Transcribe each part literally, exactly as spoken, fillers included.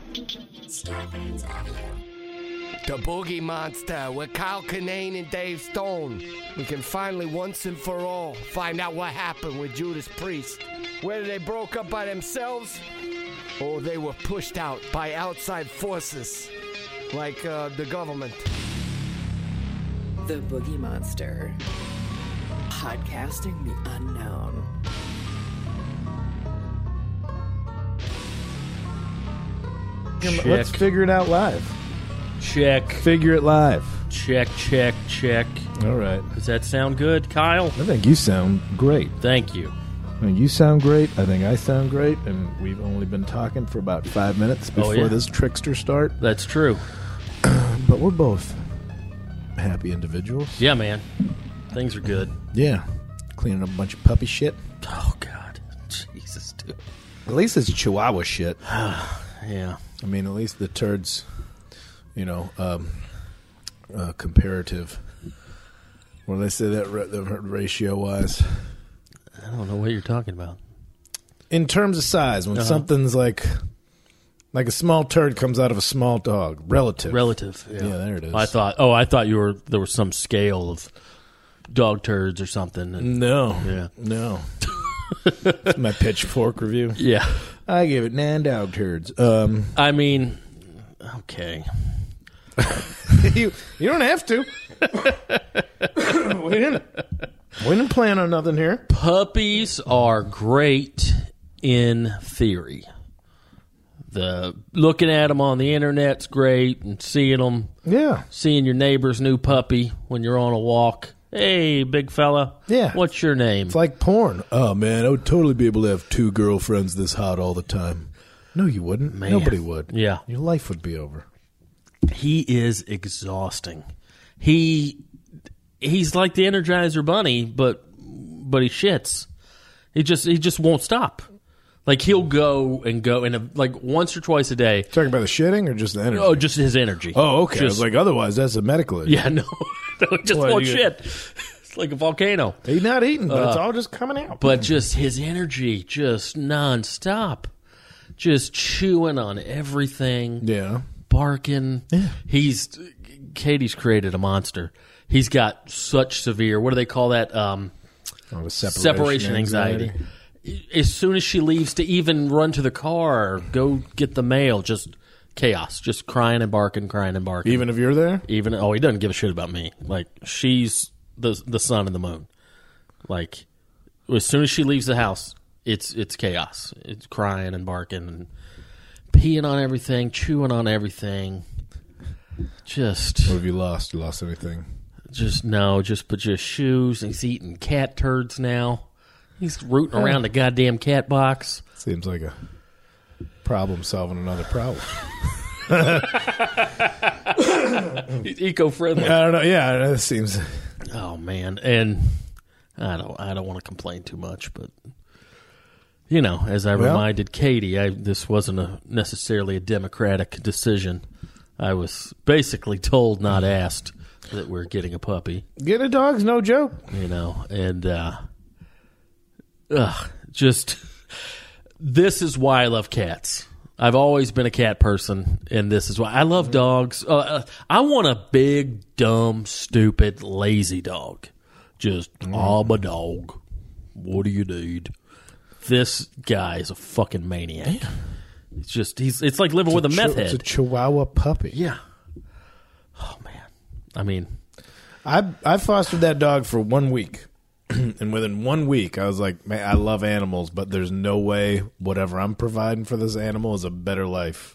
Starburns Audio. The Boogie Monster with Kyle Kinane and Dave Stone. We can finally, once and for all, find out what happened with Judas Priest. Whether they broke up by themselves or they were pushed out by outside forces like uh, the government. The Boogie Monster. Podcasting the unknown. Check. Let's figure it out live. Check. Figure it live. Check, check, check. All right. Does that sound good, Kyle? I think you sound great. Thank you. I think you sound great. I think I sound great. And we've only been talking for about five minutes before oh, yeah. this trickster start. That's true. But we're both happy individuals. Yeah, man. Things are good. Yeah. Cleaning up a bunch of puppy shit. Oh, God. Jesus, dude. At least it's Chihuahua shit. Yeah. I mean, at least the turds, you know, um, uh, comparative. What do they say that ra- the ratio-wise? I don't know what you're talking about. In terms of size, when Uh-huh. something's like like a small turd comes out of a small dog, relative. Relative. Yeah, Yeah, there it is. I thought, oh, I thought you were, there was some scale of dog turds or something. And, No. Yeah. No. It's my pitchfork review. yeah. I give it nine dog turds. Um, I mean, okay. you you don't have to. we didn't we didn't plan on nothing here. Puppies are great in theory. The looking at them on the internet's great, and seeing them, Yeah. seeing your neighbor's new puppy when you're on a walk. Hey, big fella. Yeah. What's your name? It's like porn. Oh man, I would totally be able to have two girlfriends this hot all the time. No, you wouldn't. Man. Nobody would. Yeah. Your life would be over. He is exhausting. He he's like the Energizer Bunny, but but he shits. He just he just won't stop. Like he'll go and go and uh, like once or twice a day. Talking about the shitting or just the energy? Oh, just his energy. Oh, okay. I Just- was like, otherwise, that's a medical issue. yeah, no, no, it just What, won't you- shit. It's like a volcano. He's not eating, but it's Uh, all just coming out. But just his energy, just nonstop, just chewing on everything. Yeah. Barking. Yeah. He's Katie's created a monster. He's got such severe. What do they call that? Um, Oh, the separation, separation anxiety. As soon as she leaves to even run to the car, or go get the mail, just chaos, just crying and barking, crying and barking. Even if you're there? even oh, he doesn't give a shit about me. Like she's the the sun and the moon. Like as soon as she leaves the house, it's it's chaos. It's crying and barking and peeing on everything, chewing on everything. Just, What have you lost? You lost anything? just no, just but just shoes. He's eating cat turds now. He's rooting around the goddamn cat box. Seems like a problem solving another problem. He's eco-friendly. I don't know. Yeah, it seems. Oh man, and I don't, I don't want to complain too much, but you know, as I Well- reminded Katie, I, this wasn't a necessarily a democratic decision. I was basically told, not asked, that we're getting a puppy. Getting a dog's no joke. You know, and uh, ugh, just this is why I love cats. I've always been a cat person, and this is why I love dogs. Uh, uh, I want a big, dumb, stupid, lazy dog. Just, I'm a dog. What do you need? This guy is a fucking maniac. It's just, he's. It's like living with a meth Chi- It's a head. Chihuahua puppy. Yeah. Oh man. I mean, I I fostered that dog for one week, and within one week, I was like, man, I love animals, but there's no way whatever I'm providing for this animal is a better life.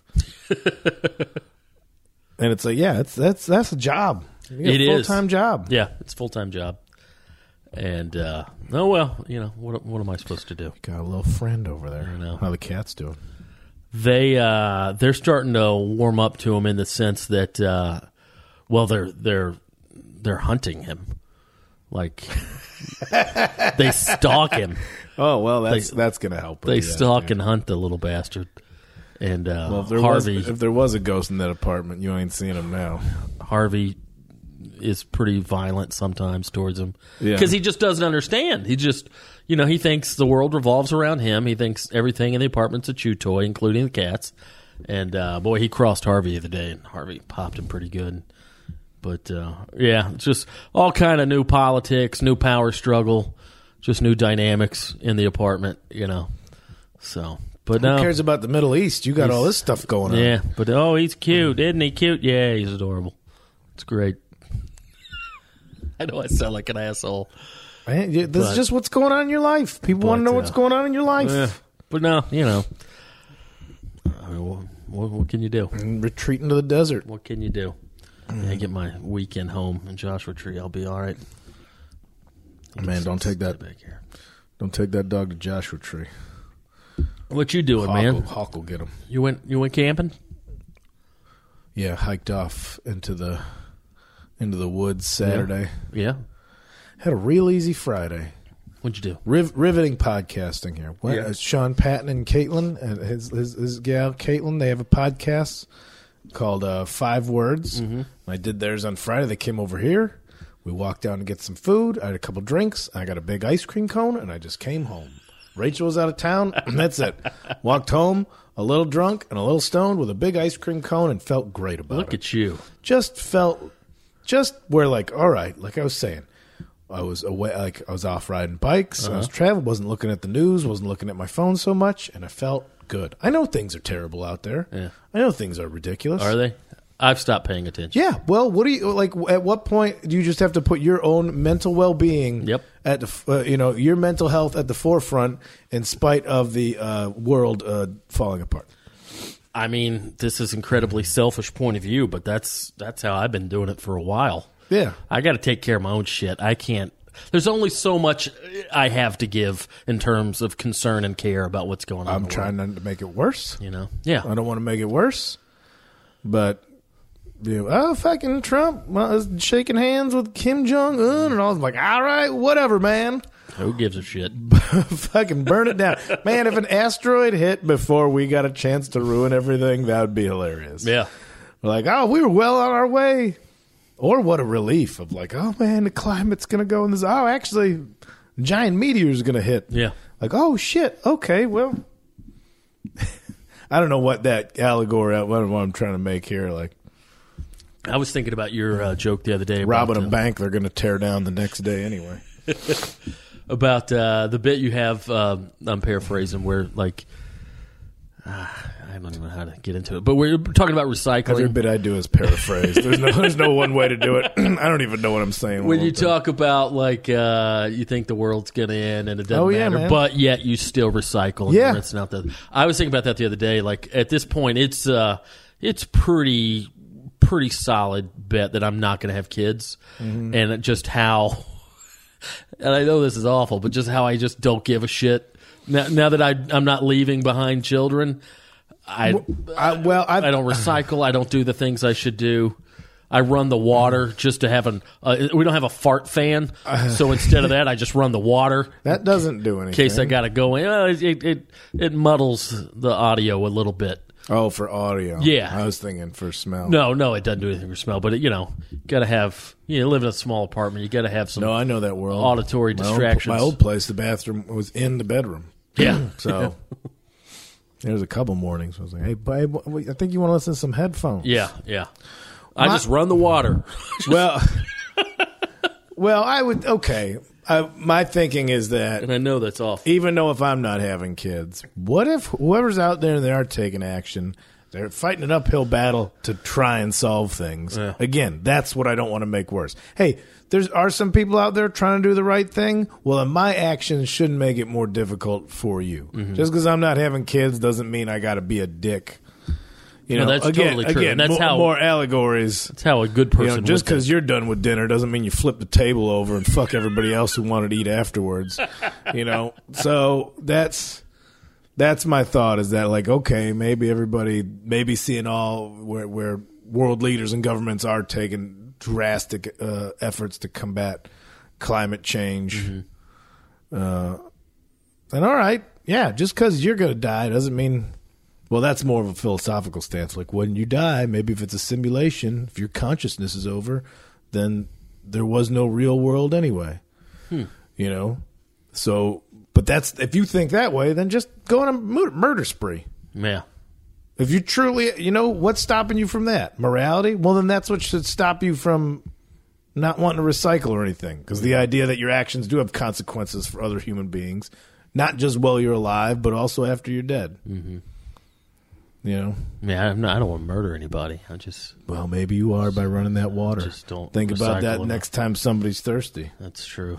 And it's like, yeah, it's that's that's a job. You get It a is. full time job. yeah, it's a full time job. And uh, oh well, you know what? What am I supposed to do? Got a little friend over there. I know. How the cat's doing? They uh, they're starting to warm up to him in the sense that uh, well, they're they're they're hunting him, like they stalk him. Oh well, that's They- that's gonna help. with They the, uh, stalk dude. and hunt the little bastard. And uh, Well, if there Harvey was if there was a ghost in that apartment, you ain't seeing him now. Harvey is pretty violent sometimes towards him Yeah. because he just doesn't understand. He just, you know, he thinks the world revolves around him. He thinks everything in the apartment's a chew toy, including the cats. And, uh, boy, he crossed Harvey the other day, and Harvey popped him pretty good. But, uh, yeah, it's just all kind of new politics, new power struggle, just new dynamics in the apartment, you know. So, but Who no. cares about the Middle East? You got He's- all this stuff going on. Yeah, but, oh, he's cute. Isn't he cute? Yeah, he's adorable. It's great. I know I sound like an asshole. Man, you- this But- is just what's going on in your life. People want to but, know what's uh, going on in your life. Yeah. But no, you know. I mean, what, what can you do? And retreat into the desert. What can you do? I get my weekend home in Joshua Tree. I'll be all right. Man, don't take that. Back here. Don't take that dog to Joshua Tree. What you doing, Hawk, man? will, Hawk will get him. You went you went camping? Yeah, hiked off into the into the woods Saturday. Yeah. Had a real easy Friday. What'd you do? Riv- riveting podcasting here. What, Yeah. uh, Sean Patton and Caitlin, and his, his his gal Caitlin, they have a podcast called uh, Five Words. Mm-hmm. I did theirs on Friday. They came over here. We walked down to get some food. I had a couple drinks. I got a big ice cream cone, and I just came home. Rachel was out of town, and that's it. Walked home a little drunk and a little stoned with a big ice cream cone, and felt great about Look it. at you. Just felt, just where like, all right, like I was saying, I was away, like I was off riding bikes. Uh-huh. I was traveling, wasn't looking at the news, wasn't looking at my phone so much, and I felt good. I know things are terrible out there. Yeah. I know things are ridiculous. Are they? I've stopped paying attention. Yeah. Well, what do you like? At what point do you just have to put your own mental well-being? Yep. At the, uh, you know, your mental health at the forefront, in spite of the uh, world uh, falling apart. I mean, this is incredibly selfish point of view, but that's that's how I've been doing it for a while. Yeah. I got to take care of my own shit. I can't. There's only so much I have to give in terms of concern and care about what's going on. I'm in the trying world, not to make it worse. you know. Yeah. I don't want to make it worse, but you know, oh, fucking Trump was shaking hands with Kim Jong Un, and I was like, all right, whatever, man. Who gives a shit? Fucking burn it down, man. If an asteroid hit before we got a chance to ruin everything, that would be hilarious. Yeah. We're like, oh, we were well on our way. Or what a relief of like, oh man, the climate's gonna go in this. Oh, actually, a giant meteor's gonna hit. Yeah. Like, oh shit. Okay, well, I don't know what that allegory, what, what I'm trying to make here. Like, I was thinking about your uh, joke the other day. About, robbing a uh, bank, they're gonna tear down the next day anyway. about uh, the bit you have. Uh, I'm paraphrasing where like. Uh, I don't even know how to get into it, but we're talking about recycling. Every bit I do is paraphrase. There's no, there's no one way to do it. I don't even know what I'm saying. When all you the time. talk about like uh, you think the world's gonna end and it doesn't Oh, yeah, matter, man. but yet you still recycle. And Yeah. you're rinsing out the. I was thinking about that the other day. Like at this point, it's uh, it's pretty pretty solid bet that I'm not gonna have kids, Mm-hmm. and just how. And I know this is awful, but just how I just don't give a shit now. Now that I I'm not leaving behind children. I, I, well, I, I don't recycle. I don't do the things I should do. I run the water just to have an. Uh, we don't have a fart fan, so instead of that, I just run the water that doesn't do anything. in case I got to go in. Uh, it, it it muddles the audio a little bit. Oh, for audio. Yeah. I was thinking for smell. No, no, it doesn't do anything for smell. But it, you know, got to have. You know, live in a small apartment. You got to have some. No, I know that world. Auditory My old- distractions. my old place, the bathroom was in the bedroom. Yeah. So there's a couple mornings I was like, hey, babe, I think you want to listen to some headphones. Yeah, yeah. I My- just run the water. Well, well, I would, okay. I, my thinking is that And I know that's awful. even though if I'm not having kids, what if whoever's out there and they are taking action, they're fighting an uphill battle to try and solve things. Yeah. Again, that's what I don't want to make worse. Hey, there's are some people out there trying to do the right thing. Well, then my actions shouldn't make it more difficult for you. Mm-hmm. Just because I'm not having kids doesn't mean I got to be a dick. You No, know, that's again, totally true. Again, And that's more, how- more allegories. That's how a good You person know, just would think. because you're done with dinner doesn't mean you flip the table over and fuck everybody else who wanted to eat afterwards. You know, so that's that's my thought. Is that like, okay, maybe everybody, maybe seeing all where where world leaders and governments are taking drastic uh, efforts to combat climate change. Mm-hmm. Uh, and all right, yeah, just because you're going to die doesn't mean. Well, that's more of a philosophical stance. Like when you die, maybe if it's a simulation, if your consciousness is over, then there was no real world anyway. Hmm. You know? So, but that's, if you think that way, then just go on a mur- murder spree. Yeah. If you truly, you know, what's stopping you from that? Morality? Well, then that's what should stop you from not wanting to recycle or anything. Because the idea that your actions do have consequences for other human beings, not just while you're alive, but also after you're dead. Mm-hmm. You know? Yeah, I'm not, I don't want to murder anybody. I just... Well, maybe you are by running that water. Just don't think about that recycle next time somebody's thirsty. That's true.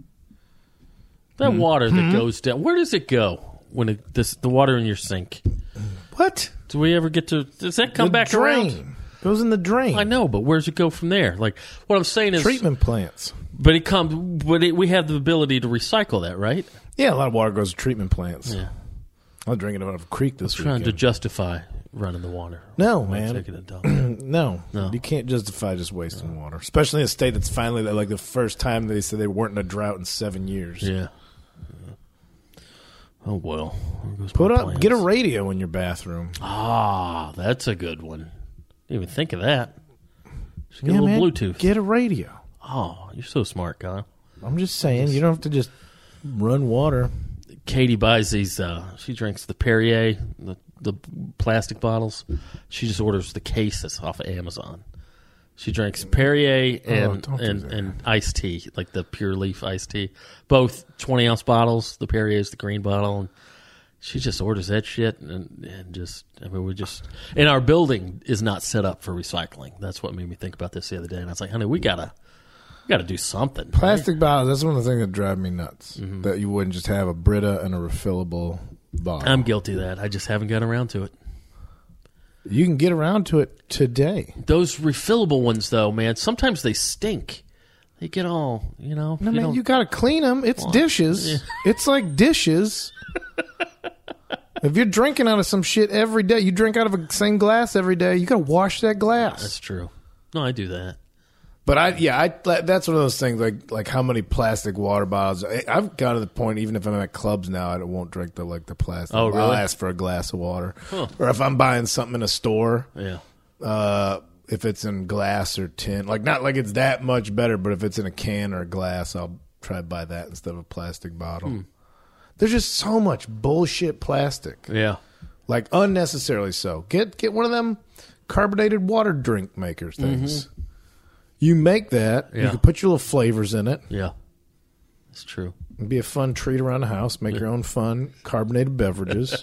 That Mm-hmm. water that goes down, where does it go when it, this, the water in your sink? What? Do we ever get to... Does that come the back drain. around? Goes in the drain. I know, but where's it go from there? Like, what I'm saying is... Treatment plants. But it comes... But it, we have the ability to recycle that, right? Yeah, a lot of water goes to treatment plants. Yeah. I'm drinking out of a creek this Trying weekend. to justify running the water. No, When man. taking a dump. no. No. You can't justify just wasting water. Especially in a state that's finally, like the first time they said they weren't in a drought in seven years. Yeah. Yeah. Oh, well. There goes Put my up, plans. get a radio in your bathroom. Ah, that's a good one. Didn't even think of that. Just get Yeah, a little man, Bluetooth. Get a radio. Oh, you're so smart, Kyle. I'm just saying, you don't have to just run water. Katie buys these. Uh, she drinks the Perrier, the the plastic bottles. She just orders the cases off of Amazon. She drinks Perrier and don't do and, that. and iced tea, like the pure leaf iced tea. Both twenty ounce bottles. The Perrier is the green bottle. And she just orders that shit and, and just. I mean, we just. And our building is not set up for recycling. That's what made me think about this the other day. And I was like, honey, we gotta. Got to do something. right? Plastic bottles, that's one of the things that drive me nuts. Mm-hmm. That you wouldn't just have a Brita and a refillable bottle. I'm guilty of that. I just haven't gotten around to it. You can get around to it today. Those refillable ones, though, man, sometimes they stink. They get all, you know. No, you man, don't- you got to clean them. It's Well, dishes. yeah. It's like dishes. If you're drinking out of some shit every day, you drink out of a same glass every day, you got to wash that glass. That's true. No, I do that. But I, yeah, I, that's one of those things. Like, like how many plastic water bottles? I, I've got to the point. Even if I'm at clubs now, I won't drink the like the plastic. Oh, I'll really? ask for a glass of water. Huh. Or if I'm buying something in a store, Yeah. uh, if it's in glass or tin, like not like it's that much better, but if it's in a can or a glass, I'll try to buy that instead of a plastic bottle. Hmm. There's just so much bullshit plastic, Yeah. like unnecessarily so. Get get one of them carbonated water drink makers things. Mm-hmm. You make that. You Yeah. can put your little flavors in it. Yeah. That's true. It'd be a fun treat around the house. Make your own fun carbonated beverages.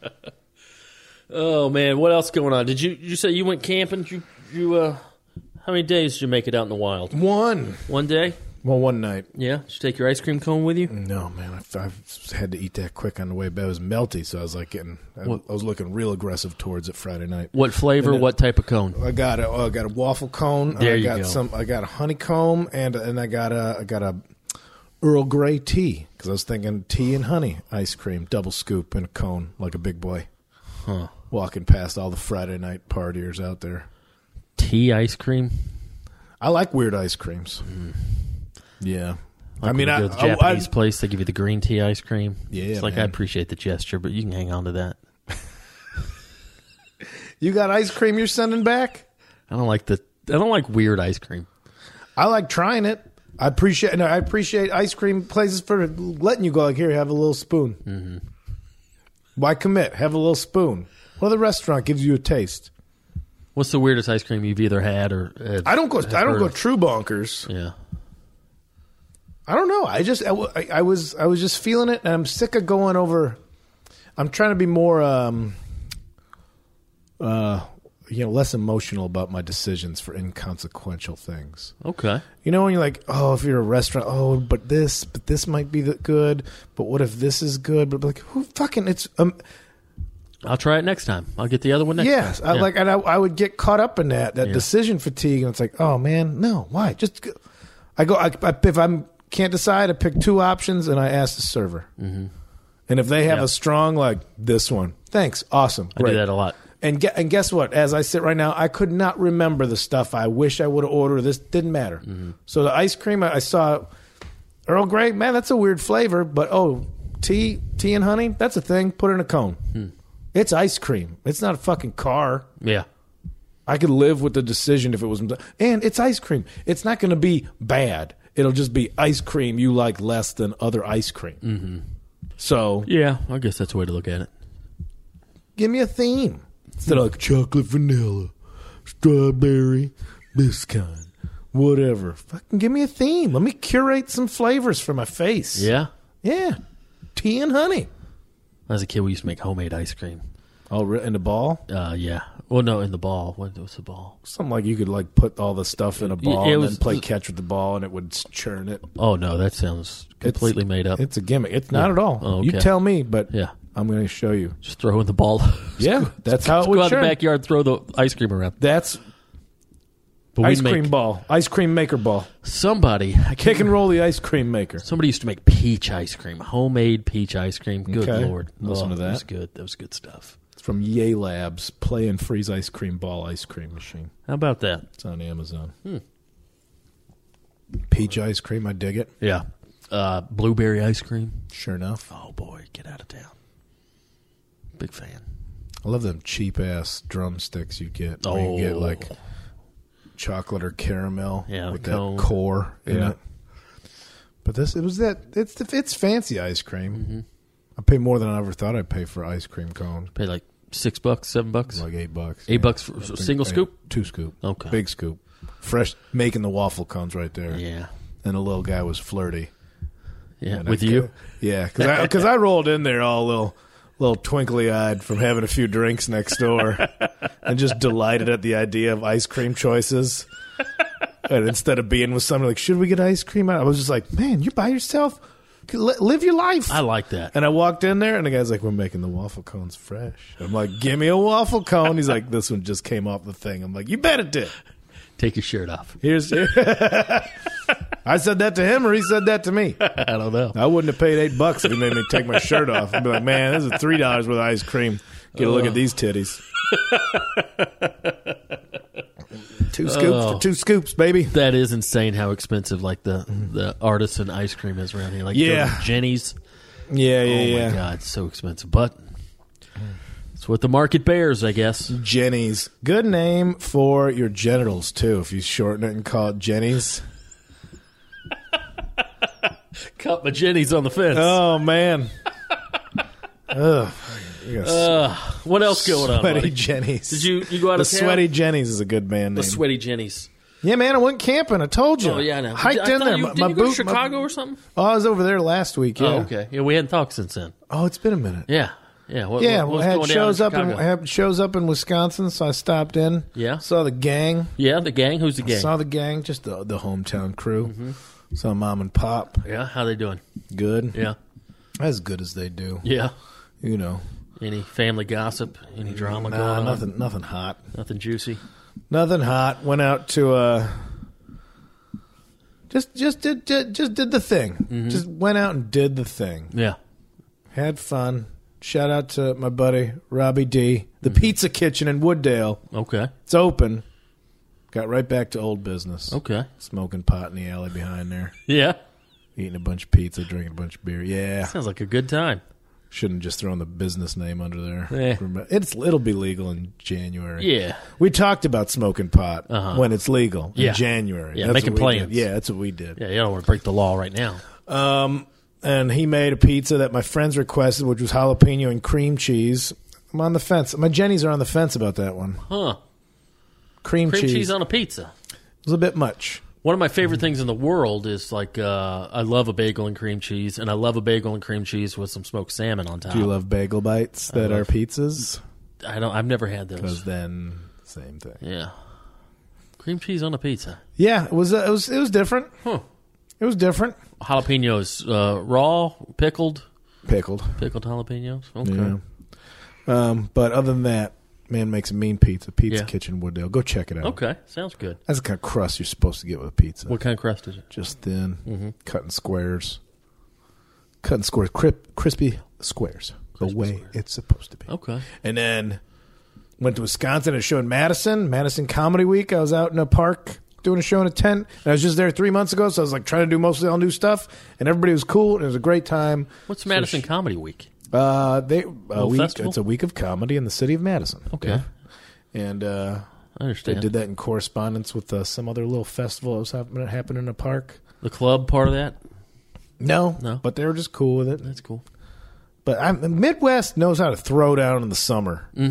Oh, man. What else going on? Did you you say you went camping? Did you, you uh, how many days did you make it out in the wild? One. One day? Well, one night. Yeah. Did you take your ice cream cone with you? No, man. I, I had to eat that quick on the way back. It was melty, so I was like getting. I, What? I was looking real aggressive towards it Friday night. What flavor? And then- What type of cone? I got a, oh, I got a waffle cone. There I you got go. some. I got a honeycomb, and and I got a I got a Earl Grey tea because I was thinking tea and honey ice cream, double scoop in a cone like a big boy. Huh. Walking past all the Friday night partiers out there. Tea ice cream? I like weird ice creams. Yeah. Like I mean, when I, you go to the I- Japanese I- place, they give you the green tea ice cream. Yeah, It's like, man. I appreciate the gesture, but you can hang on to that. you got ice cream you're sending back? I don't like the. I don't like weird ice cream. I like trying it. I appreciate. No, I appreciate ice cream places for letting you go. Like here, have a little spoon. Mm-hmm. Why commit? Have a little spoon. Well, the restaurant gives you a taste. What's the weirdest ice cream you've either had or? Have, I don't go. have I don't heard go of? true bonkers. Yeah. I don't know. I just. I, I, I was. I was just feeling it, and I'm sick of going over. I'm trying to be more. Um, uh, you know, less emotional about my decisions for inconsequential things. Okay. You know, when you're like, oh, if you're a restaurant, oh, but this, but this might be the good, but what if this is good? But like, who fucking? It's um, I'll try it next time. I'll get the other one next yes, time. I, Yeah. like, and I, I would get caught up in that that Yeah. decision fatigue, and it's like, oh man, no, why? Just go. I go. I, I, if I can't decide, I pick two options, and I ask the server. Mm-hmm. And if they have Yeah. a strong like this one, thanks, awesome, I great. do that a lot. And ge- and guess what? As I sit right now, I could not remember the stuff I wish I would have ordered. This didn't matter. Mm-hmm. So the ice cream, I, I saw Earl Grey. Man, that's a weird flavor. But oh, tea, tea and honey, that's a thing. Put it in a cone. Hmm. It's ice cream. It's not a fucking car. Yeah. I could live with the decision if it was. And it's ice cream. It's not going to be bad. It'll just be ice cream you like less than other ice cream. Mm-hmm. So Yeah. I guess that's the way to look at it. give me a theme. Instead of like chocolate vanilla, strawberry, this kind, whatever. Fucking give me a theme. Let me curate some flavors for my face. Yeah. Yeah. Tea and honey. As a kid, we used to make homemade ice cream. Oh, re- in the ball? Uh, yeah. Well, no, in the ball. What was the ball? Something like you could like put all the stuff in a ball It and was- then play catch with the ball and it would churn it. Oh, no, that sounds completely made up. It's a gimmick. It's not at all. Oh, You okay. tell me, but Yeah. I'm going to show you. Just throw in the ball. Yeah, that's how it Go would out churn. the backyard, throw the ice cream around. That's But ice we'd cream make ball. Ice cream maker ball. somebody I can't Kick and roll the ice cream maker. Somebody used to make peach ice cream, homemade peach ice cream. Good Okay. Lord. Listen oh, to That was that. good. That was good stuff. It's from Yay Labs. Play and freeze ice cream ball ice cream machine. How about that? It's on Amazon. Hmm. Peach ice cream. I dig it. Yeah. Uh, blueberry ice cream. Sure enough. Oh, boy. Get out of town. Big fan. I love them cheap ass drumsticks you get. Where Oh. you get like chocolate or caramel Yeah, with the that cone. core in Yeah. it. But this, it was that. It's the, it's fancy ice cream. Mm-hmm. I pay more than I ever thought I'd pay for ice cream cones. Pay like six bucks, seven bucks? Like eight bucks. Eight yeah. bucks for a single Yeah, scoop? Two scoop. Okay. Big scoop. Fresh, making the waffle cones right there. Yeah. And the little guy was flirty. Yeah. And With I- you? Yeah, because I, 'cause I rolled in there all little, little twinkly eyed from having a few drinks next door, and just delighted at the idea of ice cream choices. And instead of being with somebody like, should we get ice cream? I was just like, man, you're by yourself. Li- Live your life. I like that. And I walked in there, and the guy's like, we're making the waffle cones fresh. I'm like, give me a waffle cone. He's like, this one just came off the thing. I'm like, you bet it did. Take your shirt off. Here's. I said that to him, or he said that to me. I don't know. I wouldn't have paid eight bucks if he made me take my shirt off. I'd be like, man, this is three dollars worth of ice cream. Get a look at these titties. Two scoops Oh. for two scoops, baby. That is insane how expensive like the, the artisan ice cream is around here. Like Yeah. go to Jenny's. Yeah, yeah, Oh yeah. my God, it's so expensive. But it's what the market bears, I guess. Jenny's. Good name for your genitals, too, if you shorten it and call it Jenny's. Cut my Jenny's on the fence. Oh, man. Ugh. You got Uh, what else going on, sweaty buddy? Jenny's. Did you you go out The of town? Sweaty Jenny's is a good band The name. sweaty Jenny's. Yeah, man, I went camping. I told you. Oh yeah, I know. Hiked I in thought there. You, my did my you go boot, to my- Chicago or something? Oh, I was over there last week. Yeah. Oh, okay. Yeah, we hadn't talked since then. Oh, it's been a minute. Yeah, yeah. What, Yeah, what, we what's had going down shows in up in Chicago? had shows up in Wisconsin, so I stopped in. Yeah. saw the gang. Yeah, the gang. Who's the gang? Saw the gang, just the the hometown crew. Mm-hmm. Saw mom and pop. Yeah, how they doing? Good, Yeah, as good as they do. yeah. You know, Any family gossip? Any drama going nah, on? nothing, nothing hot, Nothing juicy. nothing hot. Went out to uh, just just did, did just did the thing. Mm-hmm. Just went out and did the thing. Yeah. Had fun. Shout out to my buddy Robbie D, the Mm-hmm. Pizza Kitchen in Wooddale. Okay. It's open. Got right back to old business. Okay. Smoking pot in the alley behind there. Yeah. Eating a bunch of pizza, drinking a bunch of beer. Yeah. Sounds like a good time. Shouldn't just thrown the business name under there. Eh. It's It'll be legal in January. Yeah. We talked about smoking pot Uh-huh. when it's legal Yeah. in January. Yeah, That's making what we plans. did. Yeah, that's what we did. Yeah, you don't want to break the law right now. Um, and he made a pizza that my friends requested, which was jalapeno and cream cheese. I'm on the fence. My Jennies are on the fence about that one. Huh. Cream, Cream cheese, cheese on a pizza. was a bit much. One of my favorite things in the world is like uh, I love a bagel and cream cheese, and I love a bagel and cream cheese with some smoked salmon on top. Do you love bagel bites that love- are pizzas? I don't. I've never had Because those. then, same thing. Yeah, cream cheese on a pizza. Yeah, it was. Uh, it was. It was different. Huh. It was different. Jalapenos, uh, raw, pickled, Pickled. pickled jalapenos. Okay. Yeah. Um, but other than that, man makes a mean pizza. Pizza Yeah. Kitchen Wooddale. Go check it out. Okay, sounds good. That's the kind of crust you're supposed to get with a pizza. What kind of crust is it? Just thin, Mm-hmm. cutting squares, cutting squares, crip, crispy squares. Crispy the way squares. it's supposed to be. Okay. And then went to Wisconsin and a show in Madison, Madison Comedy Week. I was out in a park doing a show in a tent. And I was just there three months ago, so I was like trying to do mostly all new stuff. And everybody was cool. And it was a great time. What's So Madison sh- Comedy Week? Uh, they a Little week. festival? It's a week of comedy in the city of Madison. Okay. Yeah. And uh, I they understand. did that in correspondence with uh, some other little festival that was happening, happening in a park. The club part of that? No, No. but they were just cool with it. That's cool. But I'm, the Midwest knows how to throw down in the summer. Mm-hmm.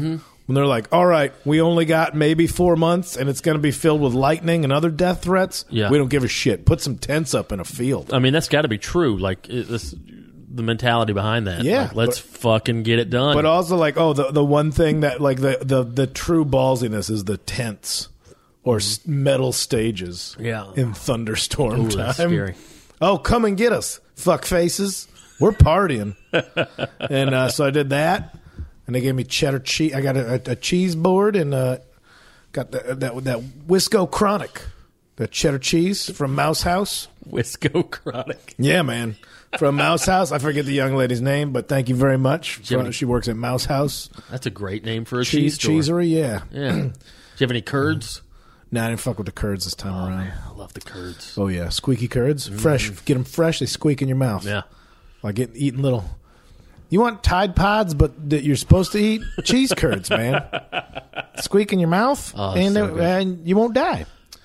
When they're like, all right, we only got maybe four months and it's going to be filled with lightning and other death threats, Yeah. we don't give a shit. Put some tents up in a field. I mean, that's got to be true. Like, it, this, the mentality behind that. Yeah, Like, let's but- fucking get it done. But also, like, oh, the the one thing that, like, the, the, the true ballsiness is the tents or s- metal stages Yeah. in thunderstorm Ooh, time. that's scary. Oh, come and get us, fuck faces. We're partying. And uh, so I did that. And they gave me cheddar cheese. I got a, a, a cheese board and uh, got the, that that Wisco Chronic, the cheddar cheese from Mouse House. Wisco Chronic. Yeah, man, from Mouse House. I forget the young lady's name, but thank you very much. you have any- She works at Mouse House That's a great name for a cheese Cheese store. Cheesery. Yeah. Yeah. Do you have any curds? Nah, I didn't fuck with the curds this time around. I love the curds. Oh yeah, squeaky curds, fresh. Get them fresh. They squeak in your mouth. Yeah. Like getting eating little. You want Tide Pods, but that you're supposed to eat cheese curds, man. Squeak in your mouth, Oh, and, so it- good. and you won't die.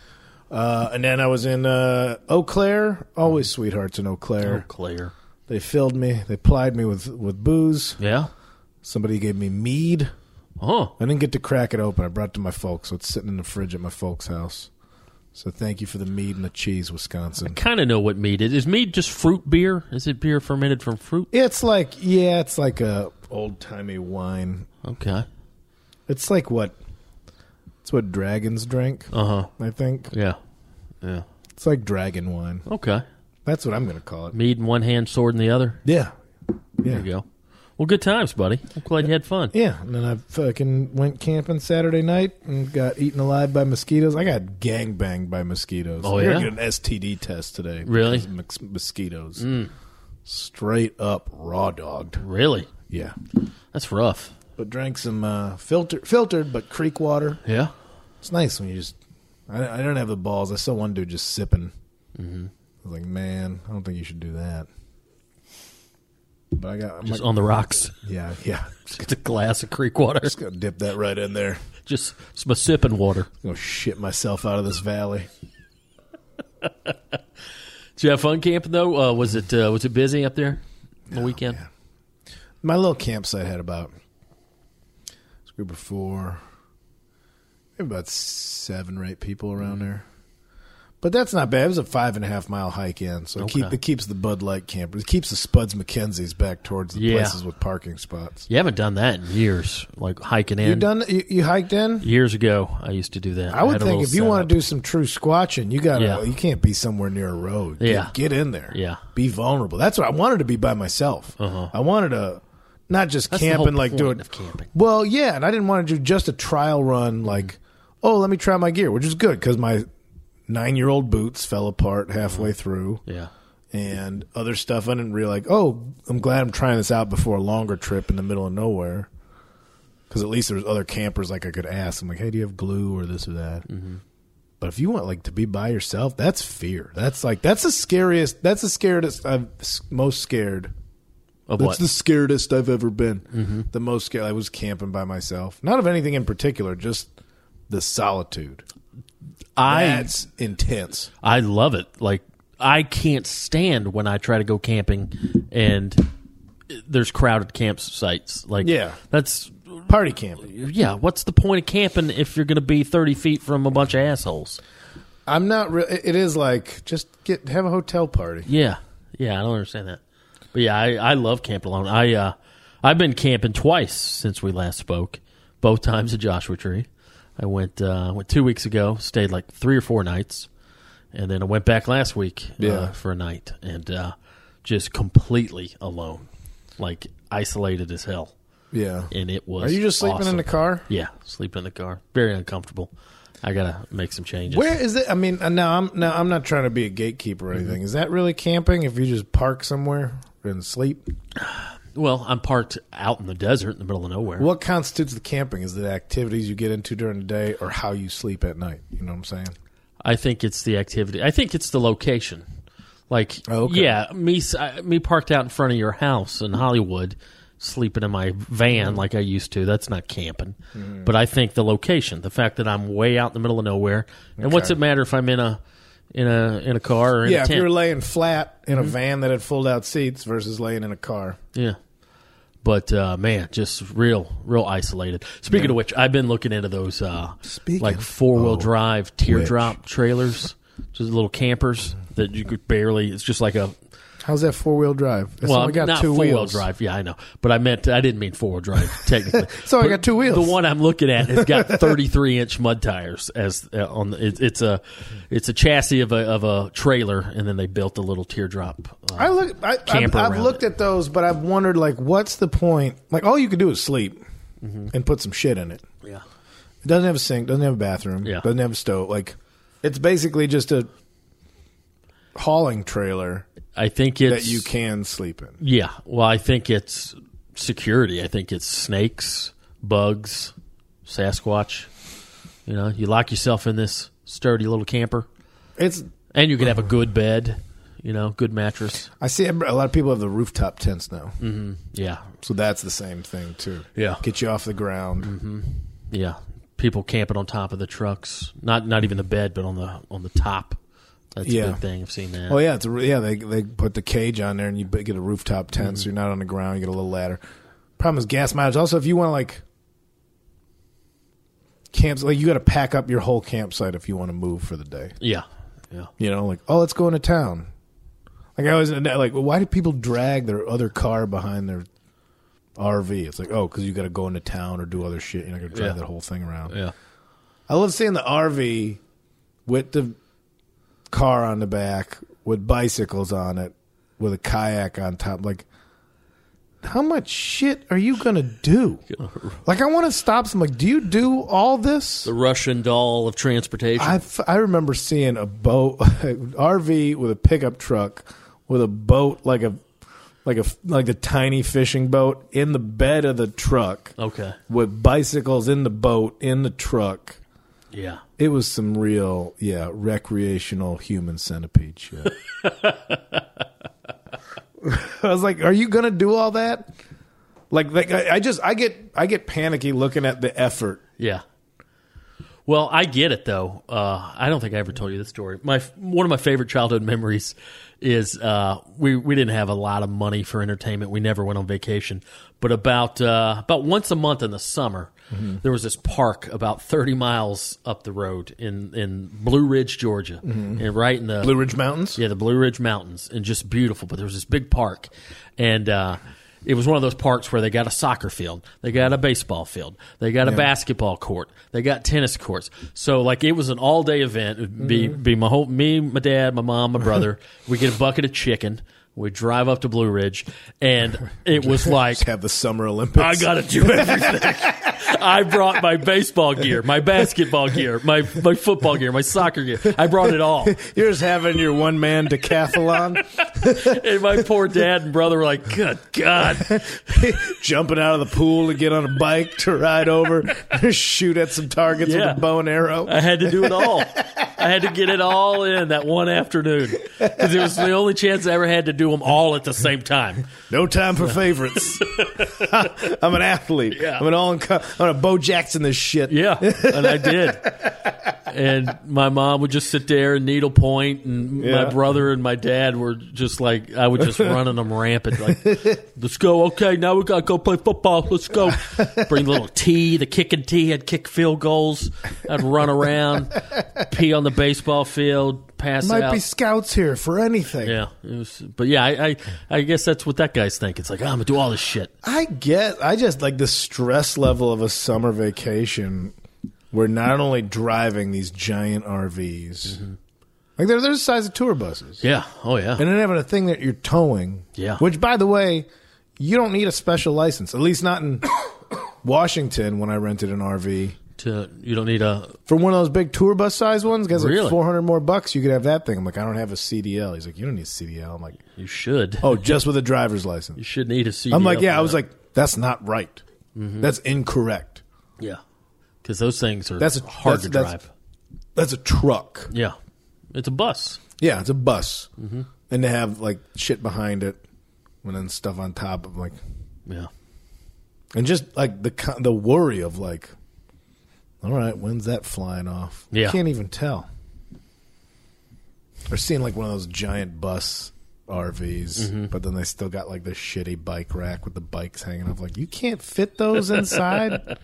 Uh, and then I was in uh, Eau Claire. Always sweethearts in Eau Claire. Oh, Claire. They filled me. They plied me with, with booze. Yeah. Somebody gave me mead. Oh. I didn't get to crack it open. I brought it to my folks, so it's sitting in the fridge at my folks' house. So thank you for the mead and the cheese, Wisconsin. Kind of know what mead is. Is mead just fruit beer? Is it beer fermented from fruit? It's like, yeah, it's like a old-timey wine. Okay. It's like what? It's what dragons drink, Uh huh. I think. Yeah. Yeah. It's like dragon wine. Okay. That's what I'm going to call it. Mead in one hand, sword in the other. Yeah. There Yeah. you go. Well, good times, buddy. I'm glad you had fun. Yeah. And then I fucking went camping Saturday night and got eaten alive by mosquitoes. I got gangbanged by mosquitoes. Oh, I yeah? gotta get an S T D test today. Really? because of mos- Mosquitoes. Straight up raw dogged. Really? Yeah. That's rough. But drank some uh, filter, filtered, but creek water. Yeah. It's nice when you just. I, I don't have the balls. I saw one dude just sipping. Mm-hmm. I was like, man, I don't think you should do that. But I got. I'm Just like, on the rocks. yeah, yeah. Just a glass of creek water. Just gonna dip that right in there. Just some sipping water. Gonna shit myself out of this valley. Did you have fun camping though? Uh, was it uh, was it busy up there on the weekend? yeah. My little campsite had about this group of four, maybe about seven or eight people around there. But that's not bad. It was a five and a half mile hike in, so it, Okay. keep, it keeps the Bud Light campers. It keeps the Spuds Mackenzies back towards the Yeah. places with parking spots. You haven't done that in years, like hiking in. You done? You, you hiked in? Years ago, I used to do that. I would had a think little if you want setup. to do some true squatching, you got to. Yeah. You can't be somewhere near a road. Get- Yeah. get, in there. Yeah. be vulnerable. That's what I wanted to be by myself. Uh-huh. I wanted to not just That's the camp whole and like do point it. of camping. Well, yeah, and I didn't want to do just a trial run. Like, oh, let me try my gear, which is good because my nine-year-old boots fell apart halfway through. Yeah. And other stuff I didn't really like. Oh, I'm glad I'm trying this out before a longer trip in the middle of nowhere. Because at least there's other campers like I could ask. I'm like, hey, do you have glue or this or that? Mm-hmm. But if you want like to be by yourself, that's fear. That's like that's the scariest. That's the scariest. I'm s- most scared. Of That's what? the scaredest I've ever been. Mm-hmm. The most scared. I was camping by myself. Not of anything in particular, just the solitude. I That's intense. I love it. Like I can't stand when I try to go camping and there's crowded campsites. Like Yeah. that's Party camping. yeah. What's the point of camping if you're going to be thirty feet from a bunch of assholes? I'm not. Re- it is like just get have a hotel party. Yeah, yeah. I don't understand that. But yeah, I, I love camping alone. I uh, I've been camping twice since we last spoke. Both times at Joshua Tree. I went uh, went two weeks ago. Stayed like three or four nights, and then I went back last week uh, Yeah. for a night, and uh, just completely alone, like isolated as hell. Yeah. And it was. Are you just sleeping in awesome. the car? Yeah, sleeping in the car. Very uncomfortable. I gotta make some changes. Where is it? I mean, uh, now I'm now I'm not trying to be a gatekeeper or anything. Is that really camping? If you just park somewhere and sleep? Well, I'm parked out in the desert in the middle of nowhere. What constitutes the camping? Is it the activities you get into during the day, or how you sleep at night? You know what I'm saying? I think it's the activity. I think it's the location. Like, Oh, okay. yeah, me I- me parked out in front of your house in Hollywood, sleeping in my van like I used to. That's not camping. Mm-hmm. But I think the location, the fact that I'm way out in the middle of nowhere, and what's Okay. it matter if I'm in a in a in a car or in Yeah, a if tent? you're laying flat in a van that had fold out seats versus laying in a car. Yeah. But uh, man, just real, real isolated. Speaking Yeah. of which, I've been looking into those uh, Speaking- like four wheel oh, drive teardrop trailers, just little campers that you could barely. It's just like a How's that four wheel drive? It's well, only got not two four wheel wheels. drive. Yeah, I know, but I meant I didn't mean four wheel drive technically. So I But got two wheels. The one I'm looking at has got thirty-three inch mud tires as uh, on. The, it, it's a it's a chassis of a of a trailer, and then they built a little teardrop. Uh, I look. I, I've, camper I've around looked it. at those, but I've wondered like, what's the point? Like, all you could do is sleep Mm-hmm. and put some shit in it. yeah, It doesn't have a sink. Doesn't have a bathroom. Yeah. Doesn't have a stove. Like, it's basically just a hauling trailer I think it's that you can sleep in. Yeah, well, I think it's security. I think it's snakes, bugs, Sasquatch. You know, you lock yourself in this sturdy little camper, It's. and you can have a good bed. You know, good mattress. I see a lot of people have the rooftop tents now, Yeah, so that's the same thing too. Yeah. Get you off the ground. yeah. People camping on top of the trucks. Not not even the bed, but on the on the top. That's Yeah. a big thing. I've seen that. Oh yeah, it's a, yeah. They they put the cage on there, and you get a rooftop tent, so you're not on the ground. You get a little ladder. Problem is gas mileage. Also, if you want to like camps, like you got to pack up your whole campsite if you want to move for the day. Yeah, yeah. You know, like oh, let's go into town. Like I was like, well, why do people drag their other car behind their R V? It's like oh, because you got to go into town or do other shit. You're not gonna drive Yeah. that whole thing around. Yeah. I love seeing the R V with the car on the back, with bicycles on it, with a kayak on top. Like, how much shit are you going to do? Like, I want to stop some. Like, do you do all this? The Russian doll of transportation. I, f- I remember seeing a boat, R V with a pickup truck, with a boat like a like a like a tiny fishing boat in the bed of the truck, okay. with bicycles in the boat in the truck. Yeah. It was some real, yeah, recreational human centipede shit. I was like, "Are you gonna do all that?" Like, like I, I just, I get, I get panicky looking at the effort. Yeah. Well, I get it though. Uh, I don't think I ever told you this story. My one of my favorite childhood memories is uh, we we didn't have a lot of money for entertainment. We never went on vacation, but about uh, about once a month in the summer, mm-hmm. there was this park about thirty miles up the road in, in Blue Ridge, Georgia, mm-hmm. and right in the Blue Ridge Mountains. Yeah, the Blue Ridge Mountains, and just beautiful. But there was this big park, and uh, it was one of those parks where they got a soccer field, they got a baseball field, they got a Yeah. basketball court, they got tennis courts. So like it was an all day event. It'd be Mm-hmm. be my whole me, my dad, my mom, my brother. We get a bucket of chicken. We drive up to Blue Ridge, and it was like Just have the Summer Olympics. I got to do everything. I brought my baseball gear, my basketball gear, my my football gear, my soccer gear. I brought it all. You're just having your one man decathlon, And my poor dad and brother were like, good God. jumping out of the pool to get on a bike to ride over, shoot at some targets Yeah. with a bow and arrow. I had to do it all. I had to get it all in that one afternoon because it was the only chance I ever had to do them all at the same time. No time for favorites. I'm an athlete. Yeah. I'm an all. I'm gonna Bo Jackson this shit. Yeah, and I did. And my mom would just sit there and needlepoint, and Yeah. my brother and my dad were just like, I would just running them rampant. Like, let's go. Okay, now we got to go play football. Let's go. Bring the little tee, the kicking tee. I'd kick field goals. I'd run around, pee on the baseball field, pass Might out. be scouts here for anything. Yeah, it was, but yeah, I, I, I guess that's what that guy's thinking. It's like, oh, I'm gonna do all this shit. I get. I just like the stress level of a summer vacation. We're not only driving these giant R Vs, Mm-hmm. like they're, they're the size of tour buses, Yeah. Oh yeah. and then having a thing that you're towing. Yeah. Which, by the way, you don't need a special license. At least not in Washington. When I rented an R V To you don't need a. for one of those big tour bus size ones, guys, Really? like four hundred more bucks, you could have that thing. I'm like, I don't have a C D L. He's like, you don't need a C D L. I'm like, You should. oh, just with a driver's You license. should need a C D L. I'm like, yeah. for I was that. like, that's not right. Mm-hmm. That's incorrect. Yeah, because those things are That's a- hard that's- to that's- drive. That's a truck. Yeah, it's a bus. Yeah, it's a bus, Mm-hmm. and to have like shit behind it, and then stuff on top of like, Yeah, and just like the co- the worry of like, all right, when's that flying off? Yeah. You can't even tell. Or seeing like one of those giant bus R Vs, Mm-hmm. but then they still got like this shitty bike rack with the bikes hanging off. Like, you can't fit those inside.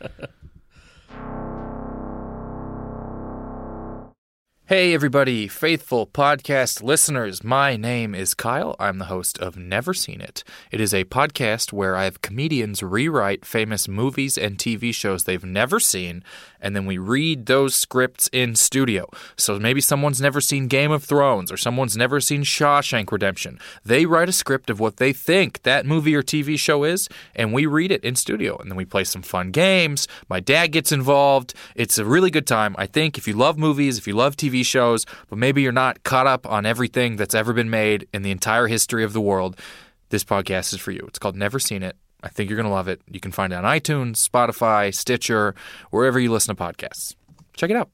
Hey, everybody, faithful podcast listeners. My name is Kyle. I'm the host of Never Seen It. It is a podcast where I have comedians rewrite famous movies and T V shows they've never seen, and then we read those scripts in studio. So maybe someone's never seen Game of Thrones, or someone's never seen Shawshank Redemption. They write a script of what they think that movie or T V show is, and we read it in studio. And then we play some fun games. My dad gets involved. It's a really good time. I think if you love movies, if you love T V shows, but maybe you're not caught up on everything that's ever been made in the entire history of the world, this podcast is for you. It's called Never Seen It. I think you're going to love it. You can find it on iTunes, Spotify, Stitcher, wherever you listen to podcasts. Check it out.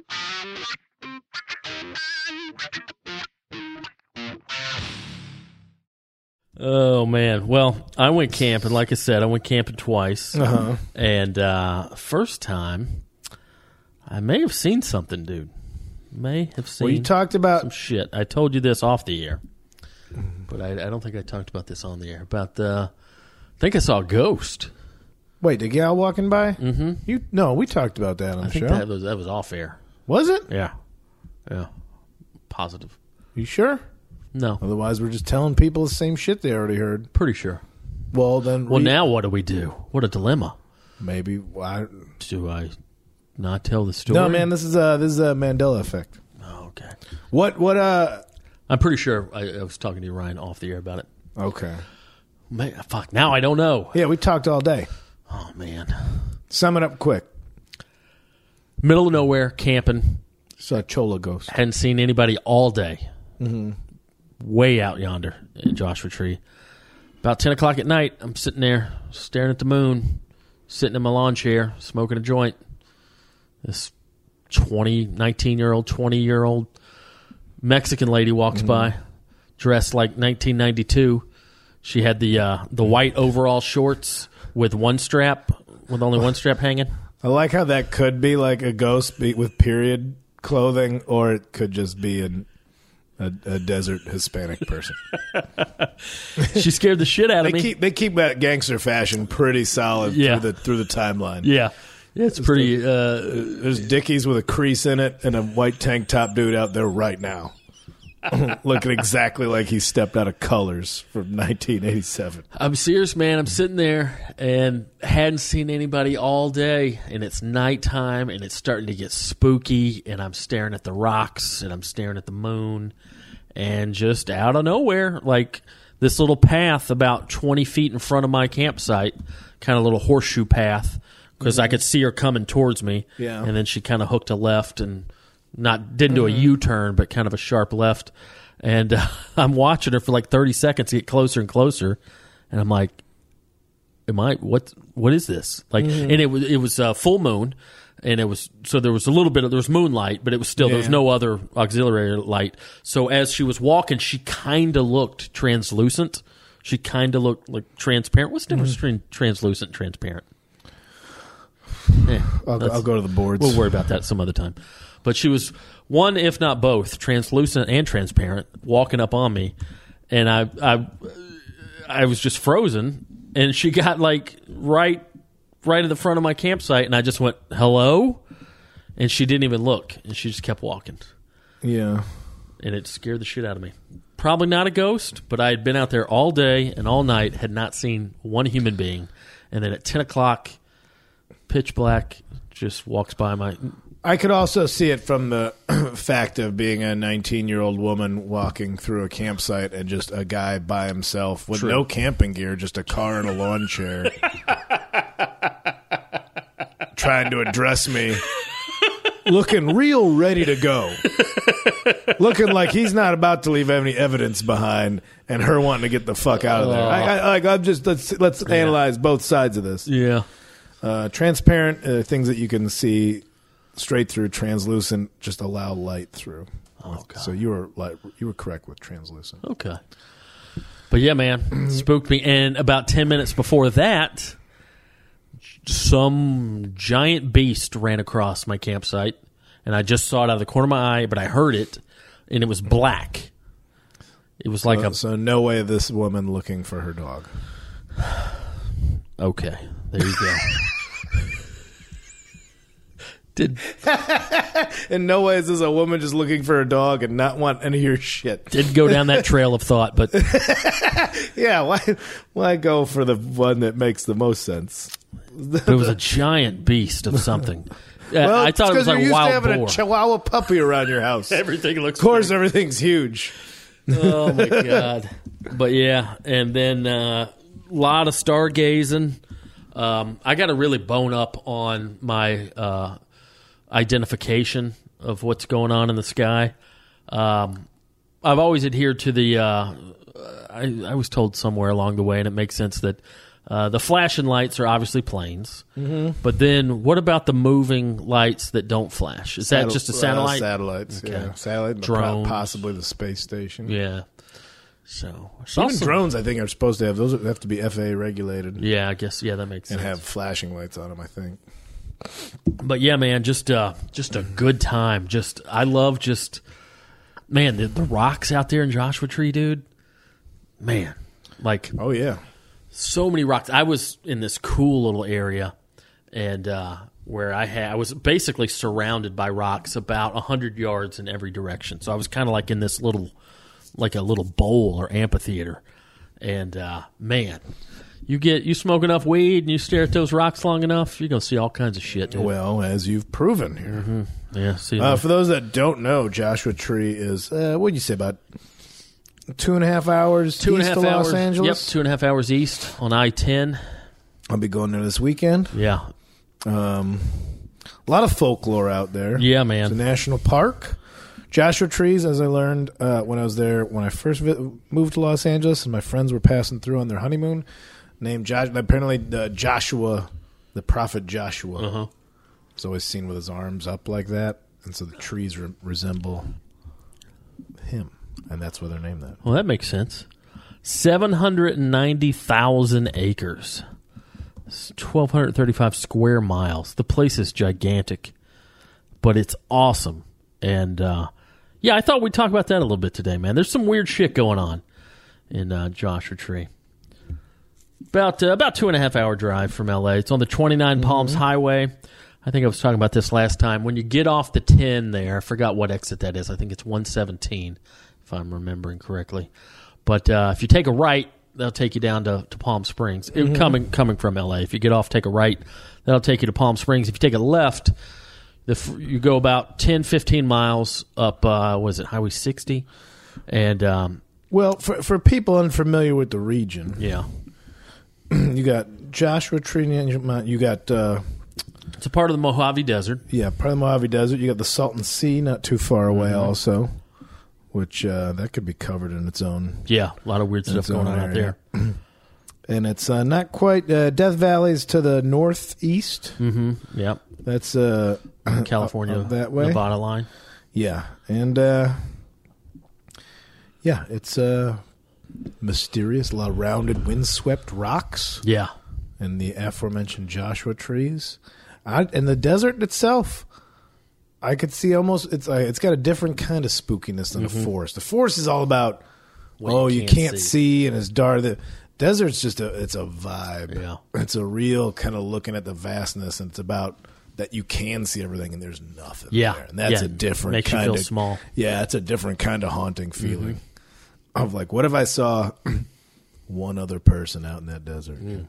Oh, man. Well, I went camping. Like I said, I went camping twice. Uh-huh. And uh, first time, I may have seen something, dude. May have seen Well, you talked about some shit. I told you this off the air, but I, I don't think I talked about this on the air. About the, I think I saw a ghost. Wait, the gal walking by? Mm-hmm. You no, we talked about that on I the think show. that was that was off air. Was it? Yeah, yeah, positive. You sure? No, Otherwise, we're just telling people the same shit they already heard. pretty sure. Well, then. Well, re- now what do we do? What a dilemma. maybe. Well, I, Do I not tell the story? no, man. This is a this is a Mandela effect. Oh, okay. What? What? Uh. I'm pretty sure I, I was talking to you, Ryan, off the air about it. Okay. Man, fuck. Now I don't know. Yeah, we talked all day. Oh man. Sum it up quick. Middle of nowhere, camping. Saw a Chola ghost. Hadn't seen anybody all day. Mm-hmm. Way out yonder in Joshua Tree. About ten o'clock at night, I'm sitting there staring at the moon, sitting in my lawn chair, smoking a joint. This twenty, nineteen-year-old, twenty-year-old Mexican lady walks Mm-hmm. by, dressed like nineteen ninety-two. She had the uh, the white overall shorts with one strap, with only one strap hanging. I like how that could be like a ghost be- with period clothing, or it could just be an, a, a desert Hispanic person. She scared the shit out of They me. keep they keep that gangster fashion pretty solid Yeah. through the through the timeline. Yeah. Yeah, it's pretty... Uh, There's Dickies with a crease in it and a white tank top dude out there right now. Looking exactly like he stepped out of Colors from nineteen eighty-seven. I'm serious, man. I'm sitting there and hadn't seen anybody all day, and it's nighttime, and it's starting to get spooky, and I'm staring at the rocks, and I'm staring at the moon, and just out of nowhere, like this little path about twenty feet in front of my campsite, kind of little horseshoe path, because I could see her coming towards me, Yeah. and then she kind of hooked a left and not didn't do a U-turn, but kind of a sharp left. And uh, I'm watching her for like thirty seconds get closer and closer, and I'm like, "Am I what? What is this?" Like, and it was it was uh, full moon, and it was so there was a little bit of there was moonlight, but it was still there was Yeah. no other auxiliary light. So as she was walking, she kind of looked translucent. She kind of looked like transparent. What's the difference between translucent and transparent? Eh, I'll, that's- I'll go to the boards. We'll worry about that some other time. But she was one, if not both, translucent and transparent, walking up on me, and I, I, I was just frozen. And she got like right, right in the front of my campsite, and I just went hello, and she didn't even look, and she just kept walking, Yeah. and it scared the shit out of me. Probably not a ghost, but I had been out there all day and all night, had not seen one human being, and then at ten o'clock, pitch black, just walks by my. I could also see it from the fact of being a nineteen-year-old woman walking through a campsite and just a guy by himself with True. no camping gear, just a car and a lawn chair, trying to address me, looking real ready to go, looking like he's not about to leave any evidence behind, and her wanting to get the fuck out of there. I, I, like I'm just let's let's analyze both sides of this. Yeah. Uh, transparent uh, things that you can see straight through. Translucent just allow light through. Oh, God. So you were like you were correct with translucent. Okay. But yeah, man, spooked me. And about ten minutes before that, some giant beast ran across my campsite, and I just saw it out of the corner of my eye, but I heard it, and it was black. It was like so, a so no way this woman looking for her dog. okay. There you go. Did In no way is this a woman just looking for a dog and not want any of your shit. did go down that trail of thought, but Yeah, why why go for the one that makes the most sense? it was a giant beast of something. Well, I thought it was you're like a used to wild having boar. a Chihuahua puppy around your house. Everything looks. Of course, everything's huge. Oh my god! But yeah, and then a uh, lot of stargazing. Um, I got to really bone up on my uh, identification of what's going on in the sky. Um, I've always adhered to the. Uh, I, I was told somewhere along the way, and it makes sense that uh, the flashing lights are obviously planes. Mm-hmm. But then, what about the moving lights that don't flash? Is that Satel- just a satellite? Uh, satellites, Okay. yeah. Satellite, Drones. possibly the space station. Yeah. So I saw Even some- drones, I think, are supposed to have those. Have to be F A A regulated Yeah, I guess. Yeah, that makes and sense. have flashing lights on them. I think. But yeah, man, just uh, just a good time. Just I love just man the, the rocks out there in Joshua Tree, dude. Man, like Oh yeah, so many rocks. I was in this cool little area, and uh, where I had I was basically surrounded by rocks about a hundred yards in every direction. So I was kind of like in this little, like a little bowl or amphitheater, and uh, man. You get you smoke enough weed and you stare at those rocks long enough, you're gonna see all kinds of shit. Dude. well, as you've proven here. Mm-hmm. Yeah. See. Uh, for those that don't know, Joshua Tree is uh, what did you say about two and a half hours two and a east half of hours. Los Angeles? Yep. Two and a half hours east on I ten. I'll be going there this weekend. Yeah. Um, a lot of folklore out there. Yeah, man. It's a national park. Joshua Trees, as I learned uh, when I was there, when I first vi- moved to Los Angeles, and my friends were passing through on their honeymoon, named Josh. Apparently, uh, Joshua, the prophet Joshua, Uh-huh. is always seen with his arms up like that, and so the trees re- resemble him, and that's why they're named that. Well, that makes sense. Seven hundred and ninety thousand acres. Twelve hundred thirty-five square miles. The place is gigantic, but it's awesome. And uh, yeah, I thought we'd talk about that a little bit today, man. There's some weird shit going on in uh, Joshua Tree. About uh, about two and a half hour drive from L A. It's on the twenty-nine Mm-hmm. Palms Highway. I think I was talking about this last time. When you get off the ten there, I forgot what exit that is. I think it's one seventeen, if I'm remembering correctly. But uh, if you take a right, that'll take you down to, to Palm Springs. It- Mm-hmm. coming coming from L A. If you get off, take a right, that'll take you to Palm Springs. If you take a left, the, f- you go about ten, fifteen miles up, uh, was it Highway sixty? And, um, Well, for for people unfamiliar with the region, yeah. you got Joshua Tree, you got uh, It's a part of the Mojave Desert. yeah, part of the Mojave Desert. You got the Salton Sea, not too far away, Mm-hmm. also, which uh, that could be covered in its own. Yeah, a lot of weird stuff its going own on out area. there. And it's uh, not quite uh, Death Valley's to the northeast. Mm-hmm. Yep. That's uh, California, up that way. Nevada line. Yeah, and uh, yeah, it's uh, mysterious. A lot of rounded, windswept rocks, Yeah. and the aforementioned Joshua trees, I, and the desert itself. I could see almost it's uh, it's got a different kind of spookiness than a forest. The forest is all about What oh you you can't can't see. see and it's dark. The desert's just a it's a vibe. Yeah. It's a real kind of looking at the vastness, and it's about that you can see everything and there's nothing Yeah. there. And that's Yeah. a different Makes you kind feel of small. Yeah, it's a different kind of haunting feeling Mm-hmm. of like, what if I saw one other person out in that desert? Mm.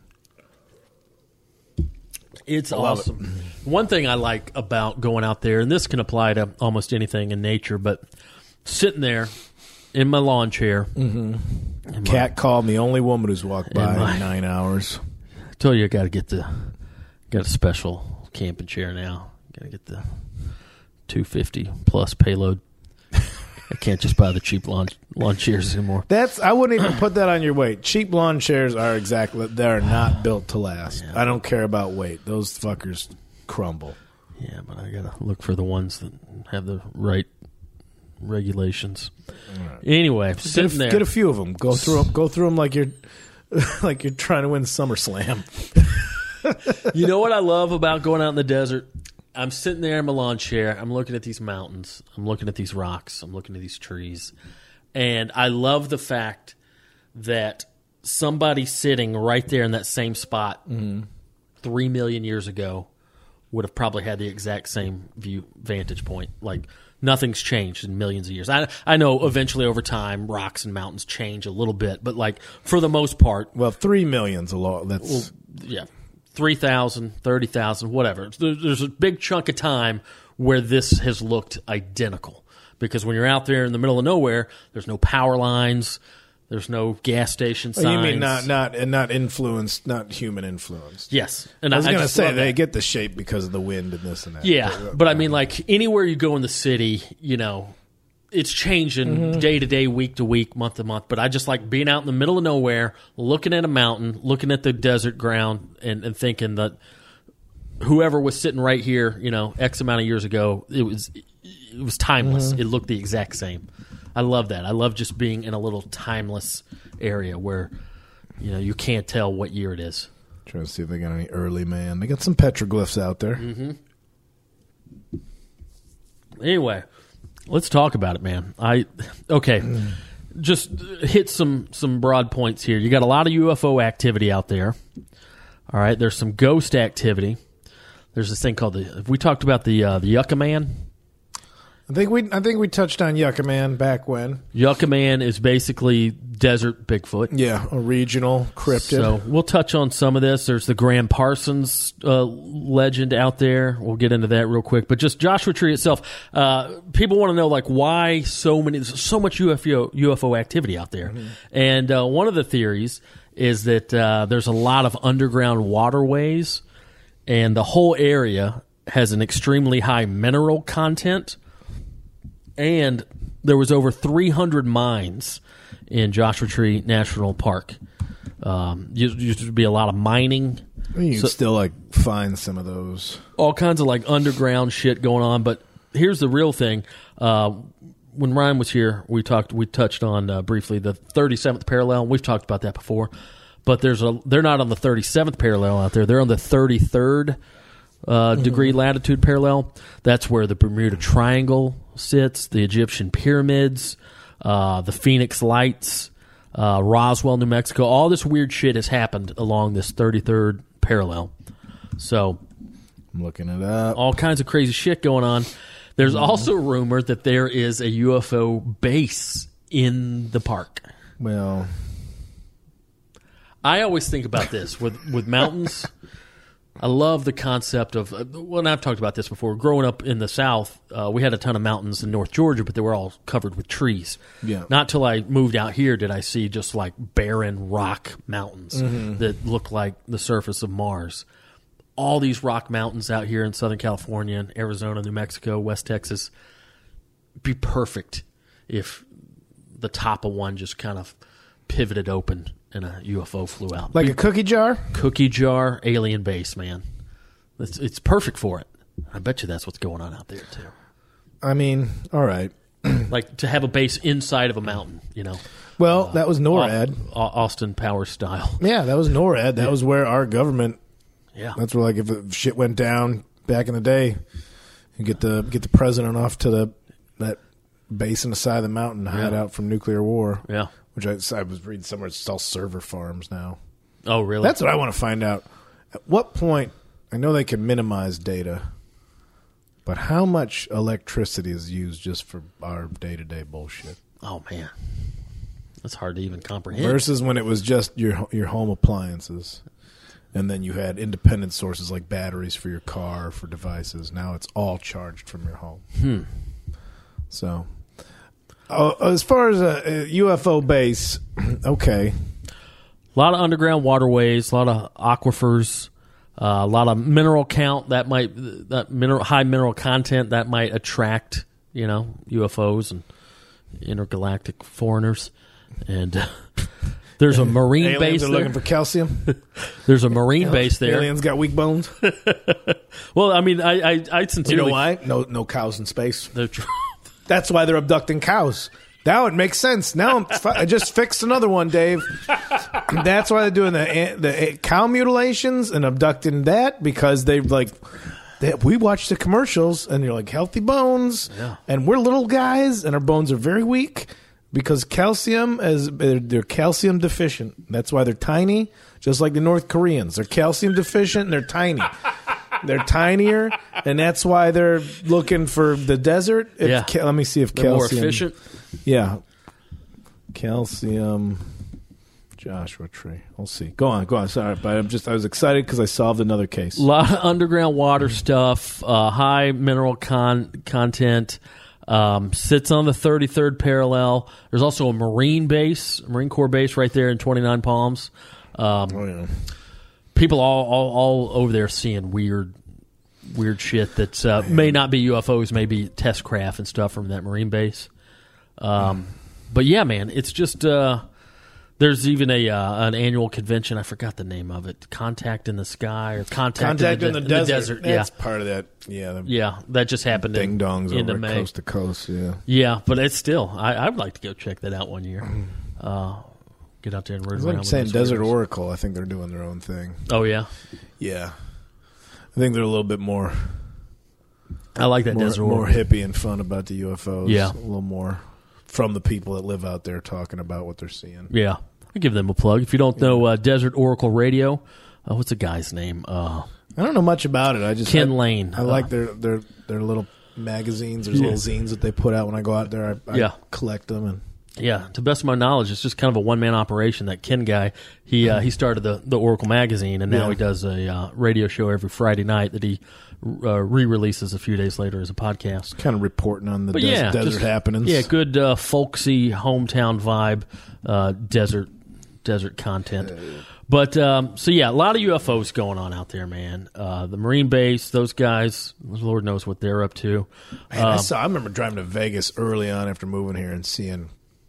It's love awesome. One thing I like about going out there, and this can apply to almost anything in nature, but sitting there in my lawn chair. Mm-hmm. Cat called me, only woman who's walked by my- in nine hours. I told you I got to get the got a special camping chair now. Got to get the two fifty plus payload. I can't just buy the cheap lawn lawn chairs anymore. That's I wouldn't even put that on your weight. Cheap lawn chairs are exactly they're not built to last. I don't care about weight. Those fuckers crumble. Yeah, but I got to look for the ones that have the right regulations. Anyway, Get sitting a, there. get a few of them. Go through 'em- go through them like you're like you're trying to win SummerSlam. You know what I love about going out in the desert? I'm sitting there in my lawn chair. I'm looking at these mountains. I'm looking at these rocks. I'm looking at these trees. And I love the fact that somebody sitting right there in that same spot mm-hmm. three million years ago would have probably had the exact same view vantage point. Like, nothing's changed in millions of years. I I know eventually over time rocks and mountains change a little bit, but like for the most part, well, three million's a lot. That's well, yeah, three thousand, thirty thousand, whatever. There's a big chunk of time where this has looked identical because when you're out there in the middle of nowhere, there's no power lines. There's no gas station signs. Oh, you mean not not and not influenced, not human influenced? Yes, and I was I, going I to say they that. get the shape because of the wind and this and that. Yeah, but, but I mean, like anywhere you go in the city, you know, it's changing mm-hmm. day to day, week to week, month to month. But I just like being out in the middle of nowhere, looking at a mountain, looking at the desert ground, and, and thinking that whoever was sitting right here, you know, X amount of years ago, it was it was timeless. Mm-hmm. It looked the exact same. I love that. I love just being in a little timeless area where, you know, you can't tell what year it is. Trying to see if they got any early man. They got some petroglyphs out there. Mm-hmm. Anyway, let's talk about it, man. I okay, mm. just hit some some broad points here. You got a lot of U F O activity out there. All right, there's some ghost activity. There's this thing called the. We talked about the uh, the Yucca Man. I think we I think we touched on Yucca Man back when. Yucca Man is basically desert Bigfoot. Yeah, a regional cryptid. So we'll touch on some of this. There's the Graham Parsons uh, legend out there. We'll get into that real quick. But just Joshua Tree itself, uh, people want to know like why so many, so much U F O U F O activity out there. Mm-hmm. And uh, one of the theories is that uh, there's a lot of underground waterways, and the whole area has an extremely high mineral content. And there was over three hundred mines in Joshua Tree National Park. Um, used, used to be a lot of mining. You so, can still like find some of those. All kinds of like underground shit going on. But here's the real thing. Uh, when Ryan was here, we talked. We touched on uh, briefly the thirty-seventh parallel. We've talked about that before. But there's a. They're not on the thirty-seventh parallel out there. They're on the thirty-third uh, mm-hmm. degree latitude parallel. That's where the Bermuda Triangle sits, the Egyptian pyramids, uh, the Phoenix Lights, uh, Roswell, New Mexico. All this weird shit has happened along this thirty-third parallel. So, I'm looking it up. All kinds of crazy shit going on. There's mm-hmm. also rumor that there is a U F O base in the park. Well, I always think about this with, with mountains. I love the concept of, well, and I've talked about this before. Growing up in the South, uh, we had a ton of mountains in North Georgia, but they were all covered with trees. Yeah. Not till I moved out here did I see just like barren rock mountains mm-hmm. that look like the surface of Mars. All these rock mountains out here in Southern California, and Arizona, New Mexico, West Texas, be perfect if the top of one just kind of pivoted open and a U F O flew out. Like a cookie jar? Cookie jar, alien base, man. It's, it's perfect for it. I bet you that's what's going on out there, too. I mean, all right. Like to have a base inside of a mountain, you know. Well, uh, that was NORAD. Austin Powers style. Yeah, that was NORAD. That yeah. was where our government, yeah. that's where, like, if shit went down back in the day, you get the get the president off to the that base in the side of the mountain to yeah. hide out from nuclear war. Yeah. Which I, I was reading somewhere, it's all server farms now. Oh, really? That's what I want to find out. At what point, I know they can minimize data, but how much electricity is used just for our day-to-day bullshit? Oh, man. That's hard to even comprehend. Versus when it was just your your home appliances, and then you had independent sources like batteries for your car, for devices. Now it's all charged from your home. Hmm. So... Uh, as far as a, a U F O base, okay. A lot of underground waterways, a lot of aquifers, uh, a lot of mineral count that might that mineral high mineral content that might attract, you know, U F Os and intergalactic foreigners. And uh, there's a marine Aliens base are there. looking for calcium. There's a marine base there. Aliens got weak bones. Well, I mean, I I, I sincerely you know why? No, no cows in space. They're true. That's why they're abducting cows. Now it makes sense. Now I'm, I just fixed another one, Dave. That's why they're doing the the cow mutilations and abducting that, because they like they, we watch the commercials and you're like healthy bones, yeah. and we're little guys and our bones are very weak. because calcium is they're, they're calcium deficient. That's why they're tiny, just like the North Koreans. They're calcium deficient and they're tiny. They're tinier, and that's why they're looking for the desert. If, Yeah. ca- let me see if They're calcium. more efficient. Yeah, calcium. Joshua Tree. We'll see. Go on, go on. Sorry, but I'm just I was excited because I solved another case. A lot of underground water stuff, uh, high mineral con- content, um, sits on the thirty-third parallel. There's also a Marine base, Marine Corps base right there in twenty-nine Palms. Um, Oh yeah. people all, all, all over there seeing weird weird shit that uh, may not be U F Os, may be test craft and stuff from that Marine base. Um, but yeah, man, it's just... Uh, There's even a uh, an annual convention. I forgot the name of it. Contact in the Sky or Contact, Contact in, in the, the, in the desert. desert. That's Yeah, part of that. Yeah. The yeah, that just happened ding in, dongs into over May. coast to coast. Yeah. Yeah, but it's still. I, I would like to go check that out one year. Uh, get out there and run It's around. like with saying those Desert weirdos. Oracle. I think they're doing their own thing. Oh yeah, Yeah. I think they're a little bit more I like that more, Desert more Oracle. hippie and fun about the U F Os. Yeah. A little more from the people that live out there talking about what they're seeing. Yeah, I give them a plug. If you don't know uh, Desert Oracle Radio, uh, what's the guy's name? Uh, I don't know much about it. I just Ken I, Lane. I like their their their little magazines. There's Yeah. little zines that they put out when I go out there. I, I Yeah. collect them and Yeah, to the best of my knowledge, it's just kind of a one man operation. That Ken guy, he uh, he started the, the Oracle magazine, and now Yeah. he does a uh, radio show every Friday night that he uh, re releases a few days later as a podcast. kind of reporting on the But des- yeah, desert just- happenings. Yeah, good uh, folksy hometown vibe, uh, desert desert content. But um, so yeah, a lot of U F Os going on out there, man. Uh, the Marine base, those guys, Lord knows what they're up to. Man, I saw. I remember driving to Vegas early on after moving here and seeing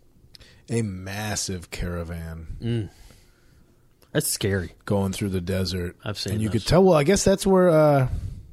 a massive caravan That's scary. going through the desert. I've seen and you those. could tell. Well, I guess that's where uh,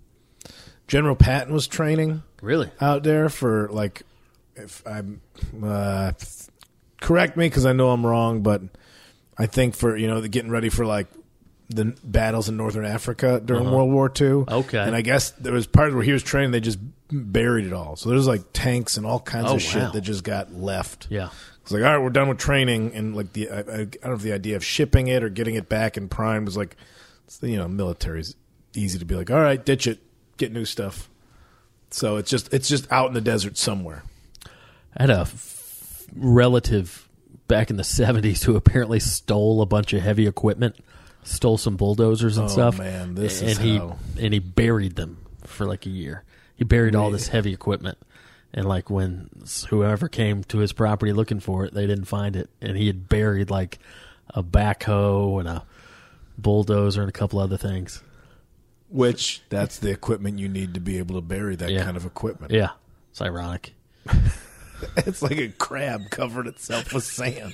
General Patton was training Really? out there for like. If I'm uh, correct me because I know I'm wrong, but I think for you know the getting ready for like the battles in Northern Africa during Uh-huh. World War Two. Okay. and I guess there was part where he was training. They just buried it all. So there's like tanks and all kinds Oh, of shit wow. that just got left. Yeah. It's like, all right, we're done with training, and like the I, I, I don't know if the idea of shipping it or getting it back in prime was like, it's, you know, military's easy to be like, all right, ditch it, get new stuff. So it's just it's just out in the desert somewhere. I had a f- relative back in the seventies who apparently stole a bunch of heavy equipment, stole some bulldozers and Oh, stuff. man, this and is he how- and he buried them for like a year. He buried all this heavy equipment, and like when whoever came to his property looking for it, they didn't find it, and he had buried like a backhoe and a bulldozer and a couple other things. Which that's the equipment you need to be able to bury that Yeah. kind of equipment. Yeah, it's ironic. It's like a crab covered itself with sand.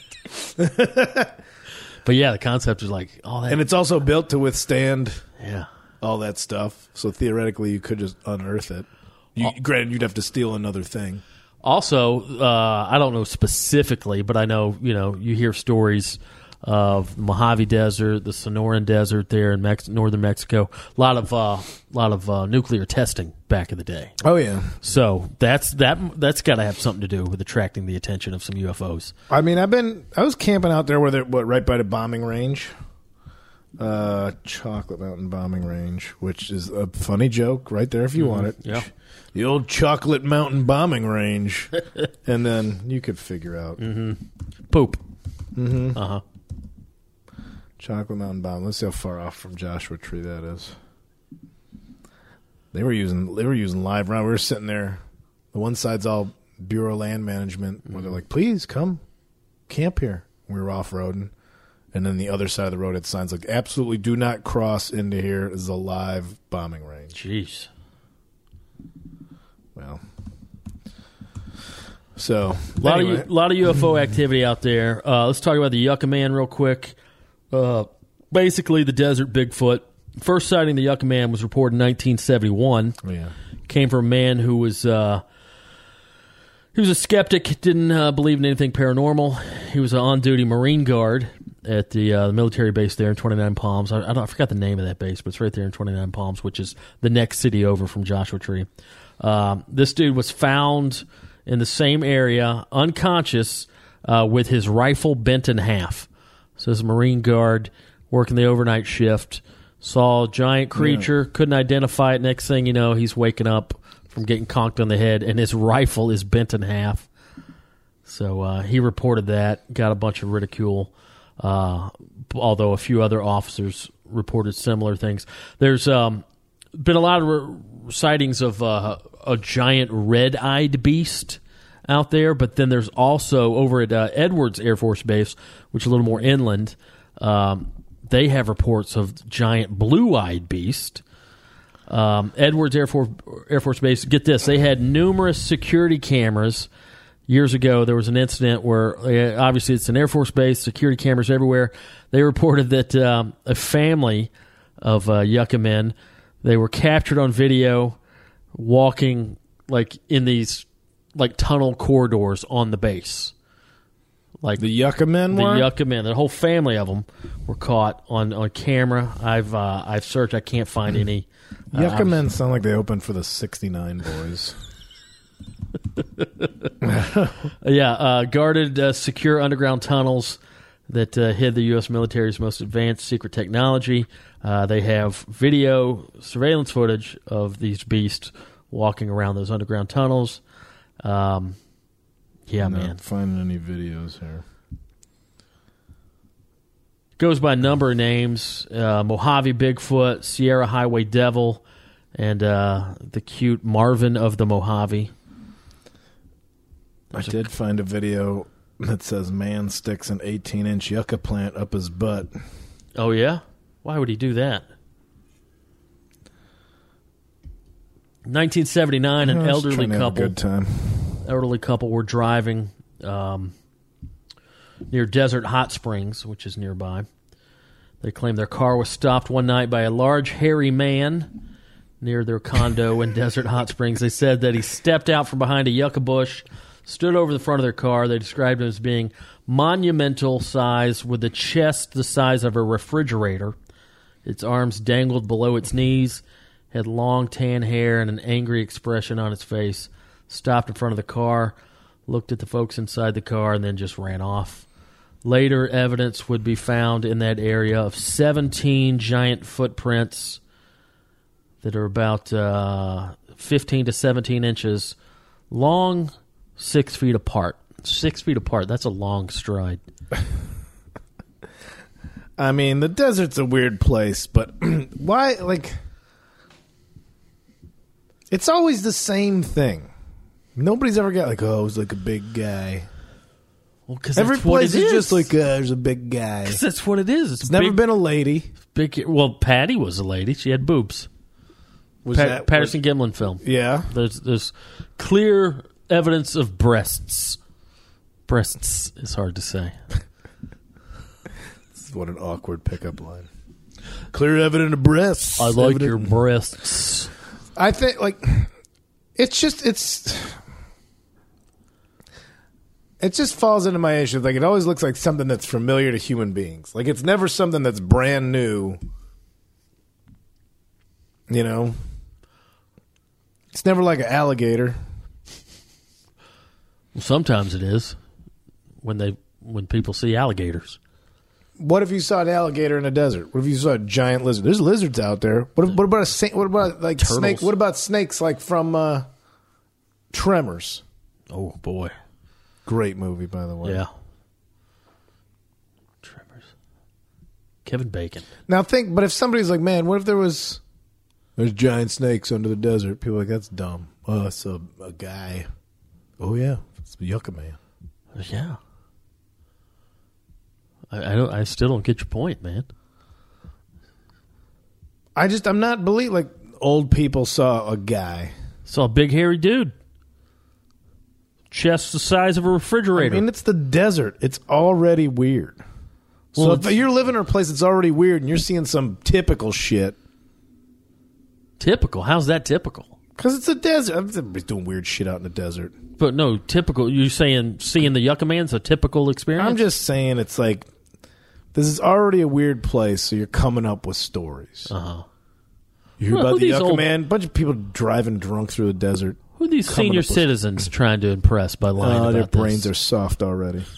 But yeah, the concept is like all that. And it's also built to withstand yeah. all that stuff. So theoretically, you could just unearth it. You, granted, you'd have to steal another thing. Also, uh, I don't know specifically, but I know you know you hear stories of the Mojave Desert, the Sonoran Desert there in Mex- northern Mexico. A lot of uh, lot of uh, nuclear testing back in the day. Oh yeah, So that's that that's got to have something to do with attracting the attention of some U F Os. I mean, I've been I was camping out there where they're what right by the bombing range, uh, Chocolate Mountain bombing range, which is a funny joke right there if you want it. Yeah. The old Chocolate Mountain bombing range, and then you could figure out Poop. Mm-hmm. Uh huh. Chocolate Mountain bomb. Let's see how far off from Joshua Tree that is. They were using they were using live round. We were sitting there. The one side's all Bureau of Land Management, where they're like, "Please come camp here." We were off roading, and then the other side of the road had signs like, "Absolutely do not cross into here. This is a live bombing range." Jeez. Well, so A lot anyway. of U- lot of U F O activity out there. Uh, let's talk about the Yucca Man real quick. Uh, basically, the desert Bigfoot. First sighting of the Yucca Man was reported in nineteen seventy-one. Oh, yeah. Came from a man who was uh, he was a skeptic, didn't uh, believe in anything paranormal. He was an on-duty Marine guard at the, uh, the military base there in twenty-nine Palms. I, I, don't, I forgot the name of that base, but it's right there in twenty-nine Palms, which is the next city over from Joshua Tree. Um, this dude was found in the same area, unconscious, uh, with his rifle bent in half. So this Marine guard working the overnight shift saw a giant creature, yeah. couldn't identify it. Next thing you know, he's waking up from getting conked on the head, and his rifle is bent in half. So uh, he reported that, got a bunch of ridicule, uh, although a few other officers reported similar things. There's um, been a lot of re- sightings of uh, a giant red-eyed beast out there, but then there's also over at uh, Edwards Air Force Base, which is a little more inland, um, they have reports of giant blue-eyed beast. Um, Edwards Air Force, Air Force Base, get this, they had numerous security cameras. Years ago, there was an incident where, uh, obviously it's an Air Force base, security cameras everywhere. They reported that um, a family of uh, Yucca men, they were captured on video walking like in these like tunnel corridors on the base. Like the Yucca men the were? Yucca men, the whole family of them were caught on, on camera. I've uh, I've searched, I can't find any. Uh, Yucca men sound like they opened for the sixty-nine Boys. yeah, uh, guarded uh, secure underground tunnels that uh, hid the U S military's most advanced secret technology. Uh, they have video surveillance footage of these beasts walking around those underground tunnels. Um, yeah, I'm not man. finding any videos here. Goes by a number of names: uh, Mojave Bigfoot, Sierra Highway Devil, and uh, the cute Marvin of the Mojave. I did find a video that says man sticks an eighteen-inch yucca plant up his butt. Oh, yeah? Why would he do that? nineteen seventy-nine, an I was elderly trying to have a couple. good time. Elderly couple were driving um, near Desert Hot Springs, which is nearby. They claimed their car was stopped one night by a large, hairy man near their condo in Desert Hot Springs. They said that he stepped out from behind a yucca bush, stood over the front of their car. They described him as being monumental size with a chest the size of a refrigerator. Its arms dangled below its knees, had long tan hair and an angry expression on its face. Stopped in front of the car, looked at the folks inside the car, and then just ran off. Later, evidence would be found in that area of seventeen giant footprints that are about uh, fifteen to seventeen inches long, six feet apart. Six feet apart, that's a long stride. I mean, the desert's a weird place, but why, like, it's always the same thing. Nobody's ever got like, oh, he's like a big guy. Well, because every place is. is just like, uh, there's a big guy. Because that's what it is. It's, it's big, never been a lady. Big. Well, Patty was a lady. She had boobs. Was Pat, that Patterson was, Gimlin film? Yeah. There's there's clear evidence of breasts. Breasts is hard to say. This is what an awkward pickup line. Clear evidence of breasts. I like evident. your breasts. I think like it's just it's. It just falls into my issue. Like, it always looks like something that's familiar to human beings. Like, it's never something that's brand new. You know? It's never like an alligator. Well, sometimes it is when they when people see alligators. What if you saw an alligator in a desert? What if you saw a giant lizard? There's lizards out there. What, if, what about a sa- what about like Turtles. snake? What about snakes like from uh, Tremors? Oh boy. Great movie, by the way. Yeah. Tremors. Kevin Bacon. Now think, but if somebody's like, man, what if there was, there's giant snakes under the desert? People are like, that's dumb. Oh, it's a, a guy. Oh, yeah. It's a yucca man. Yeah. I, I don't. I still don't get your point, man. I just, I'm not believe like old people saw a guy. Saw a big hairy dude. Chest the size of a refrigerator. I mean, it's the desert. It's already weird. Well, so if you're living in a place that's already weird and you're seeing some typical shit. Typical? How's that typical? Because it's a desert. Everybody's doing weird shit out in the desert. But no, typical. You're saying seeing the Yucca Man's a typical experience? I'm just saying it's like, this is already a weird place, so you're coming up with stories. Uh-huh. You hear Well, about who the these Yucca old- Man? A bunch of people driving drunk through the desert. Who are these Coming senior up with- citizens trying to impress by lying Oh, about their this? brains are soft already.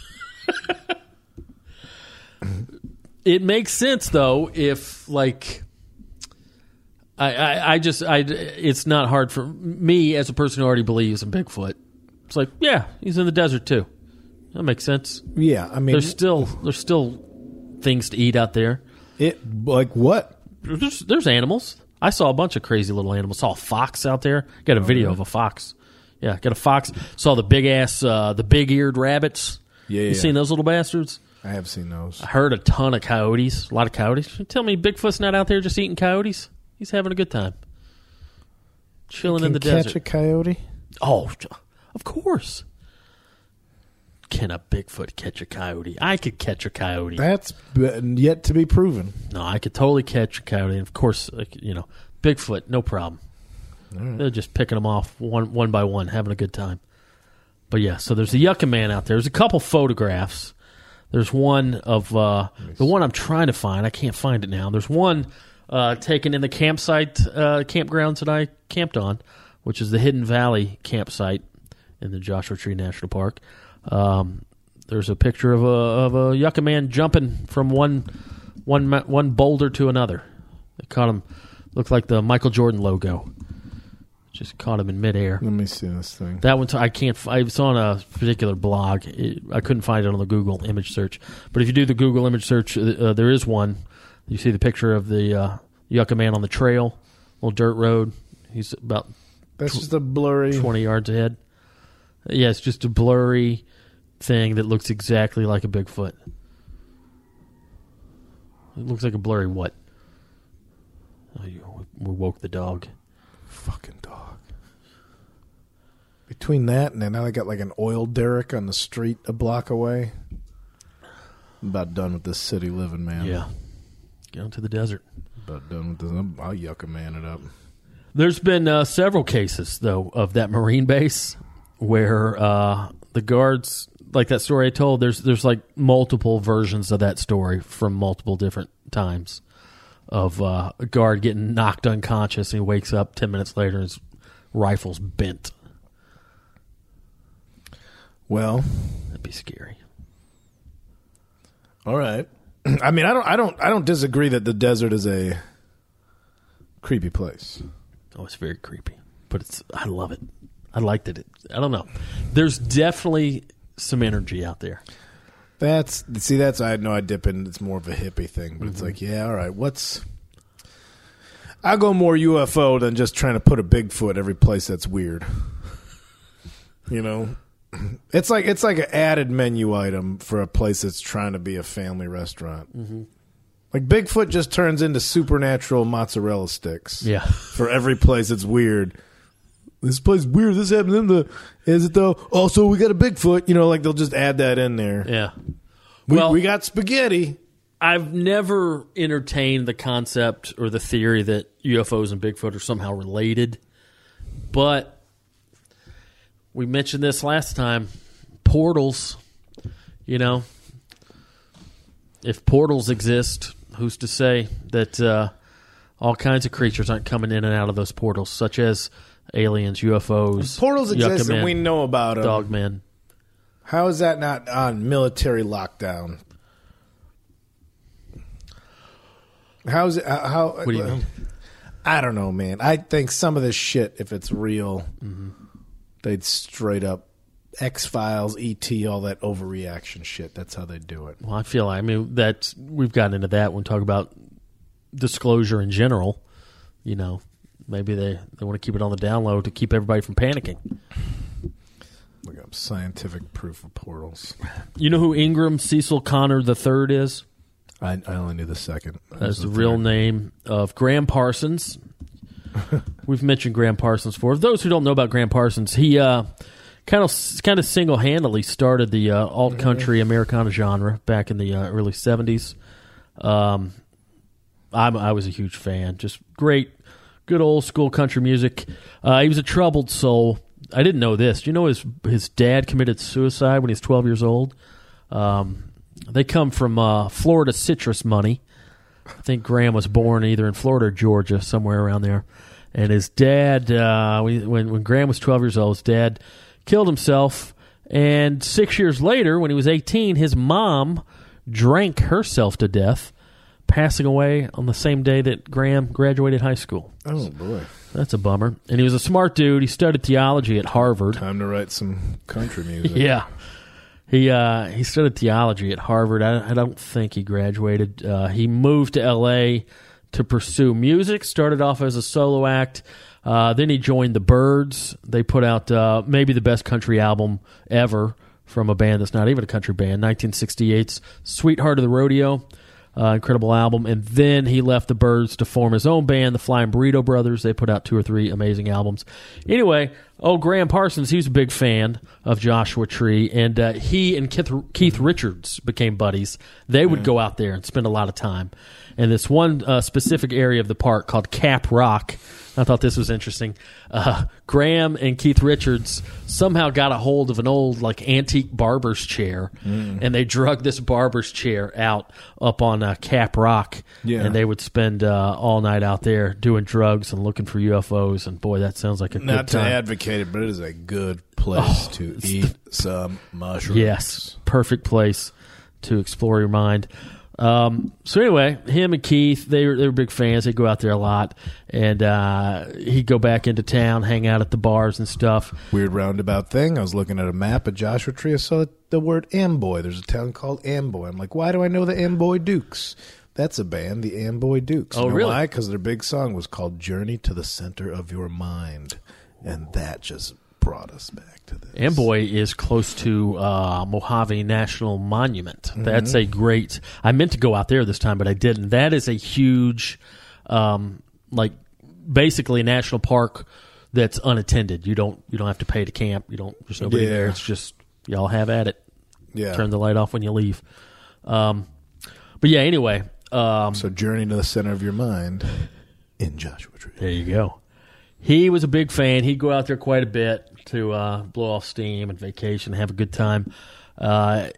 It makes sense though if like I, I, I just I it's not hard for me as a person who already believes in Bigfoot. It's like, yeah, he's in the desert too. That makes sense. Yeah, I mean, There's still there's still things to eat out there. it like what? There's, there's animals. I saw a bunch of crazy little animals. Saw a fox out there. Got a video of a fox. Yeah, got a fox. Saw the big ass, uh, the big eared rabbits. Yeah, You yeah. seen those little bastards? I have seen those. I heard a ton of coyotes. A lot of coyotes. You tell me Bigfoot's not out there just eating coyotes? He's having a good time. Chilling in Can the catch desert. a coyote? Oh, of course. Can a Bigfoot catch a coyote? I could catch a coyote. That's b- yet to be proven. No, I could totally catch a coyote. And of course, like, you know, Bigfoot, no problem. They're just picking them off one one by one, having a good time. But yeah, so there's a Yucca Man out there. There's a couple photographs. There's one of uh, the one I'm trying to find. I can't find it now. There's one uh, taken in the campsite uh, campgrounds that I camped on, which is the Hidden Valley campsite in the Joshua Tree National Park. Um, there's a picture of a of a Yucca Man jumping from one one ma- one boulder to another. They caught him. Looked like the Michael Jordan logo. Just caught him in midair. Let me see this thing. That one, t- I can't. f- I was on a particular blog. It, I couldn't find it on the Google image search. But if you do the Google image search, uh, there is one. You see the picture of the uh, Yucca Man on the trail, little dirt road. He's about That's just a blurry. twenty yards ahead. Yeah, it's just a blurry thing that looks exactly like a Bigfoot. It looks like a blurry what? Oh, you, we woke the dog. Fucking dog. Between that and then now I got like an oil derrick on the street a block away. I'm about done with this city living, man. Yeah. Get into the desert. About done with this. I'm- I'll Yucca Man it up. There's been uh, several cases, though, of that Marine base where uh, the guards, like that story I told, there's there's like multiple versions of that story from multiple different times of uh, a guard getting knocked unconscious and he wakes up ten minutes later and his rifle's bent. Well, That'd be scary. all right. I mean, I don't, I don't, I don't disagree that the desert is a creepy place. Oh, it's very creepy, but it's I love it. I liked it. I don't know. There's definitely some energy out there. That's see, that's I know I dip in. It's more of a hippie thing, but it's like, yeah, all right. What's I go more U F O than just trying to put a Bigfoot every place that's weird. You know, it's like it's like an added menu item for a place that's trying to be a family restaurant. Mm-hmm. Like Bigfoot just turns into supernatural mozzarella sticks. Yeah. For every place that's weird. This place is weird. This happened in the. Is it though? Also, we got a Bigfoot. You know, like they'll just add that in there. Yeah. We, Well- we got spaghetti. I've never entertained the concept or the theory that U F Os and Bigfoot are somehow related, but we mentioned this last time. Portals, you know, if portals exist, who's to say that uh, all kinds of creatures aren't coming in and out of those portals, such as aliens, U F Os, Portals Yucca exist, Men, and we know about them. Dogmen. How is that not on military lockdown? How's it? How? how What do you mean? I don't know, man. I think some of this shit, if it's real, Mm-hmm. they'd straight up X Files, E T, all that overreaction shit. That's how they do it. Well, I feel I mean that we've gotten into that when we talk about disclosure in general. You know, maybe they, they want to keep it on the down low to keep everybody from panicking. Look up scientific proof of portals. You know who Ingram Cecil Connor the Third is? I, I only knew the second. That's the real name of Graham Parsons. We've mentioned Graham Parsons before. For those who don't know about Graham Parsons, he uh, kind of kind of single handedly started the uh, alt country Americana genre back in the uh, early seventies. Um, I'm, I was a huge fan. Just great, good old school country music. Uh, he was a troubled soul. I didn't know this. Do you know his his dad committed suicide when he was twelve years old? Um, they come from uh, Florida citrus money. I think Graham was born either in Florida or Georgia, somewhere around there. And his dad, uh, when when Graham was twelve years old, his dad killed himself And six years later, when he was eighteen, his mom drank herself to death, passing away on the same day that Graham graduated high school. Oh, boy. That's a bummer. And he was a smart dude. He studied theology at Harvard. Time to write some country music. Yeah. He uh, he studied theology at Harvard. I, I don't think he graduated. Uh, he moved to L A to pursue music, started off as a solo act. Uh, then he joined the Byrds. They put out uh, maybe the best country album ever from a band that's not even a country band, nineteen sixty-eight's Sweetheart of the Rodeo. Uh, incredible album. And then he left the Byrds to form his own band, the Flying Burrito Brothers. They put out two or three amazing albums. Anyway, oh, Graham Parsons, he was a big fan of Joshua Tree, and uh, he and Keith, Keith Richards became buddies. They would go out there and spend a lot of time. And this one uh, specific area of the park called Cap Rock, I thought this was interesting. Uh, Graham and Keith Richards somehow got a hold of an old, like, antique barber's chair, mm. and they drug this barber's chair out up on uh, Cap Rock, yeah. and they would spend uh, all night out there doing drugs and looking for U F Os, and boy, that sounds like a Not good time. to advocate it, but it is a good place Oh, to eat some mushrooms. Yes, perfect place to explore your mind. Um, so anyway, him and Keith, they were, they were big fans. They'd go out there a lot, and uh, he'd go back into town, hang out at the bars and stuff. Weird roundabout thing. I was looking at a map of Joshua Tree. I saw the word Amboy. There's a town called Amboy. I'm like, why do I know the Amboy Dukes? That's a band, the Amboy Dukes. Oh, you know really? why? Because their big song was called Journey to the Center of Your Mind, and that just brought us back to this. Amboy is close to uh, Mojave National Monument. That's a great... I meant to go out there this time, but I didn't. That is a huge, um, like, basically a national park that's unattended. You don't you don't have to pay to camp. You don't. There's nobody Yeah. there. It's just, y'all have at it. Yeah. Turn the light off when you leave. Um, but yeah, anyway. Um, So Journey to the Center of Your Mind in Joshua Tree. There you go. He was a big fan. He'd go out there quite a bit to uh, blow off steam and vacation, have a good time. Uh,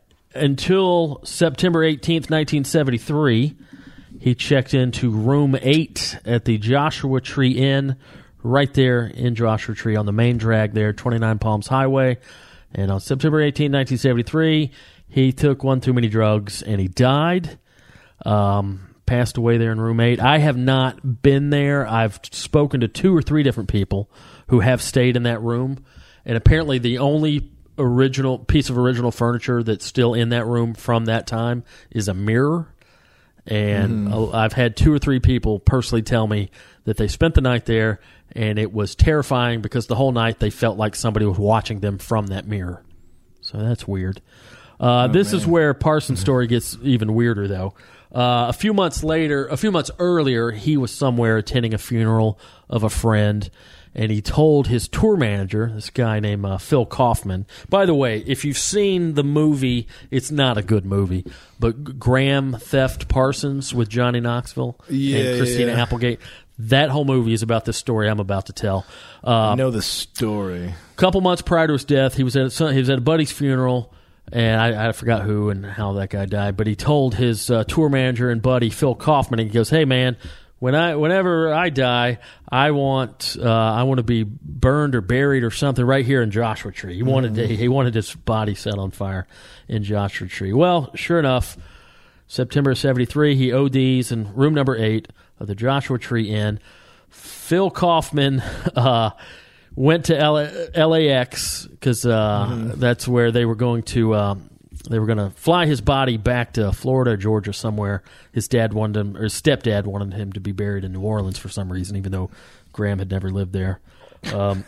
until September eighteenth, nineteen seventy-three, he checked into room eight at the Joshua Tree Inn, right there in Joshua Tree on the main drag there, twenty-nine Palms Highway. And on September eighteenth, nineteen seventy-three, he took one too many drugs and he died. Um... Passed away there in room eight. I have not been there. I've spoken to two or three different people who have stayed in that room, and apparently the only original piece of original furniture that's still in that room from that time is a mirror. And mm. I've had two or three people personally tell me that they spent the night there, and it was terrifying because the whole night they felt like somebody was watching them from that mirror. So that's weird. Uh, oh, this man. is where Parsons' story gets even weirder, though. Uh, a few months later, a few months earlier, he was somewhere attending a funeral of a friend, and he told his tour manager, this guy named uh, Phil Kaufman. By the way, if you've seen the movie, it's not a good movie, but Graham Theft Parsons with Johnny Knoxville yeah, and Christina yeah. Applegate. That whole movie is about this story I'm about to tell. Uh, I know the story. A couple months prior to his death, he was at a, he was at a buddy's funeral. And I, I forgot who and how that guy died, but he told his uh, tour manager and buddy Phil Kaufman, and he goes, "Hey man, when I whenever I die, I want uh, I want to be burned or buried or something right here in Joshua Tree." He wanted to, he wanted his body set on fire in Joshua Tree. Well, sure enough, September seventy-three, he O Ds in room number eight of the Joshua Tree Inn. Phil Kaufman. Uh, Went to L A X because uh, mm-hmm. that's where they were going to. Um, they were going to fly his body back to Florida, Georgia, somewhere. His dad wanted him, or his stepdad wanted him to be buried in New Orleans for some reason, even though Graham had never lived there. Um,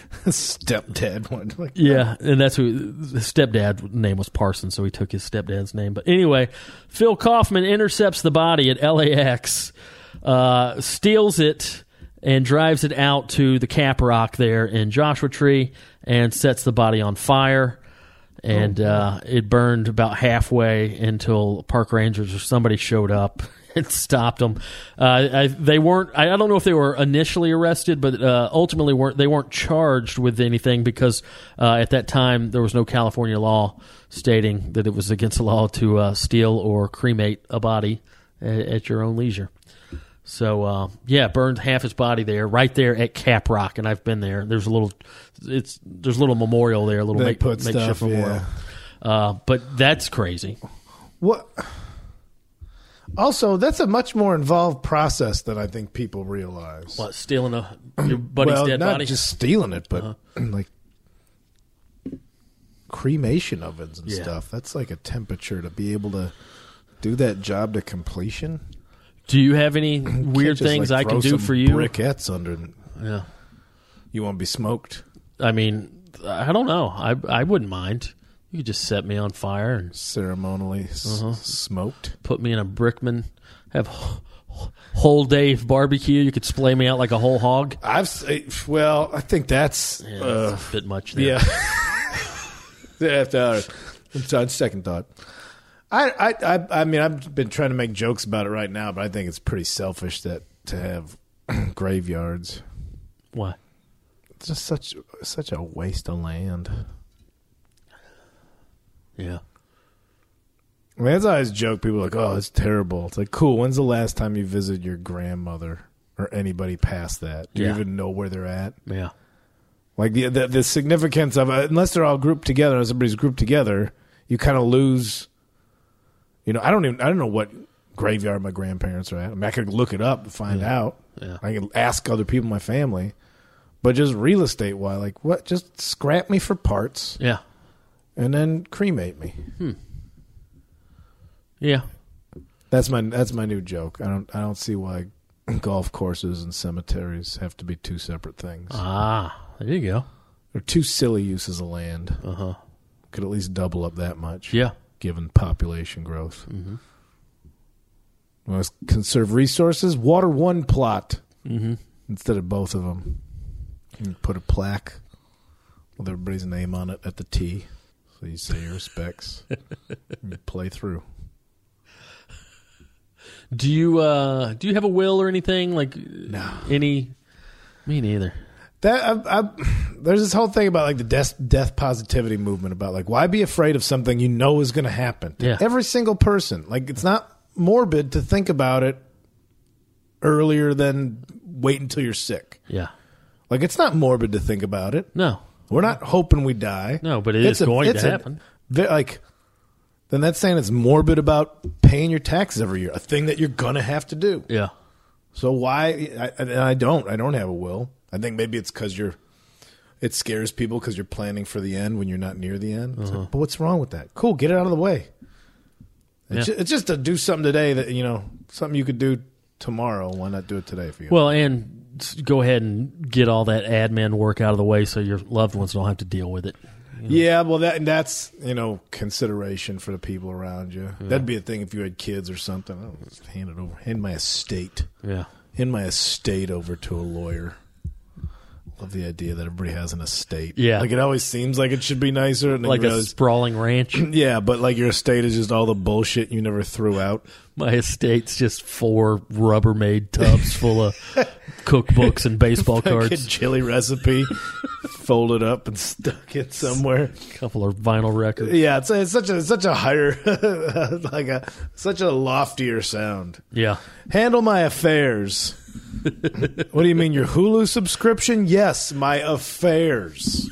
stepdad wanted, like, yeah, and that's who his stepdad name was Parsons, so he took his stepdad's name. But anyway, Phil Kaufman intercepts the body at L A X, uh, steals it, and drives it out to the Cap Rock there in Joshua Tree and sets the body on fire. And oh, uh, it burned about halfway until park rangers or somebody showed up and stopped them. Uh, I, they weren't. I, I don't know if they were initially arrested, but uh, ultimately weren't. They weren't charged with anything because uh, at that time there was no California law stating that it was against the law to uh, steal or cremate a body at, at your own leisure. So uh, yeah, burned half his body there, right there at Cap Rock, and I've been there. There's a little, it's there's a little memorial there, a little They make, put makeshift stuff, memorial. yeah. Uh, but that's crazy. What? Also, that's a much more involved process than I think people realize. What, stealing a your buddy's well, dead not body? just stealing it, but Uh-huh. like cremation ovens and Yeah. stuff. That's like a temperature to be able to do that job to completion. Do you have any Can't weird just, things like, I can throw do some for you? Briquettes under. Yeah. You want to be smoked? I mean, I don't know. I I wouldn't mind. You could just set me on fire and Ceremonially s- Uh-huh. smoked. put me in a Brickman. Have wh- whole day barbecue. You could splay me out like a whole hog. I've s- well, I think that's Yeah, uh, that's a bit much there. yeah. Yeah, after it's on second thought. I, I I I mean I've been trying to make jokes about it right now, but I think it's pretty selfish that to have graveyards. Why? It's just such such a waste of land. Yeah. I mean, that's always a joke. People are like, oh, it's terrible. It's like, cool. When's the last time you visited your grandmother or anybody past that? Do Yeah. you even know where they're at? Yeah. Like the the, the significance of it, unless they're all grouped together, unless everybody's grouped together, you kind of lose. You know, I don't even I don't know what graveyard my grandparents are at. I mean, I could look it up and find Yeah. out. Yeah. I can ask other people in my family, but just real estate wise, like what? Just scrap me for parts Yeah. and then cremate me. Yeah. That's my that's my new joke. I don't I don't see why golf courses and cemeteries have to be two separate things. Ah, there you go. They're two silly uses of land. Uh huh. Could at least double up that much. Yeah. Given population growth. Mm-hmm. Want to conserve resources? Water one plot Mm-hmm. instead of both of them. You put a plaque with everybody's name on it at the tee, so you say your respects. And you play through. Do you uh do you have a will or anything like No. any? Me neither. That I, I, there's this whole thing about like the death death positivity movement about like why be afraid of something you know is going to happen to Yeah. every single person. Like it's not morbid to think about it earlier than wait until you're sick. Yeah. Like it's not morbid to think about it. No. We're not hoping we die. No, but it It's is a- going it's to a- happen. ve- like then that's saying it's morbid about paying your taxes every year, a thing that you're gonna have to do. Yeah. So why? I, and I don't. I don't have a will. I think maybe it's because you're. It scares people because you're planning for the end when you're not near the end. It's Uh-huh. like, but what's wrong with that? Cool, get it out of the way. It's, Yeah. ju- it's just to do something today that you know something you could do tomorrow. Why not do it today for you? Well, and s- go ahead and get all that admin work out of the way so your loved ones don't have to deal with it. yeah, well that and that's you know consideration for the people around you. That'd be a thing if you had kids or something. Oh, just hand it over. Hand my estate. Yeah. Hand my estate over to a lawyer. Love the idea that everybody has an estate. Yeah. Like it always seems like it should be nicer. And then Like you a realize, sprawling ranch. yeah, but like your estate is just all the bullshit you never threw out. My estate's just four Rubbermaid tubs full of cookbooks and baseball Fucking cards. chili recipe folded up and stuck it somewhere. A couple of vinyl records. Yeah, it's, it's such a it's such a higher like a such a loftier sound. Yeah. Handle my affairs. What do you mean, your Hulu subscription? Yes, my affairs.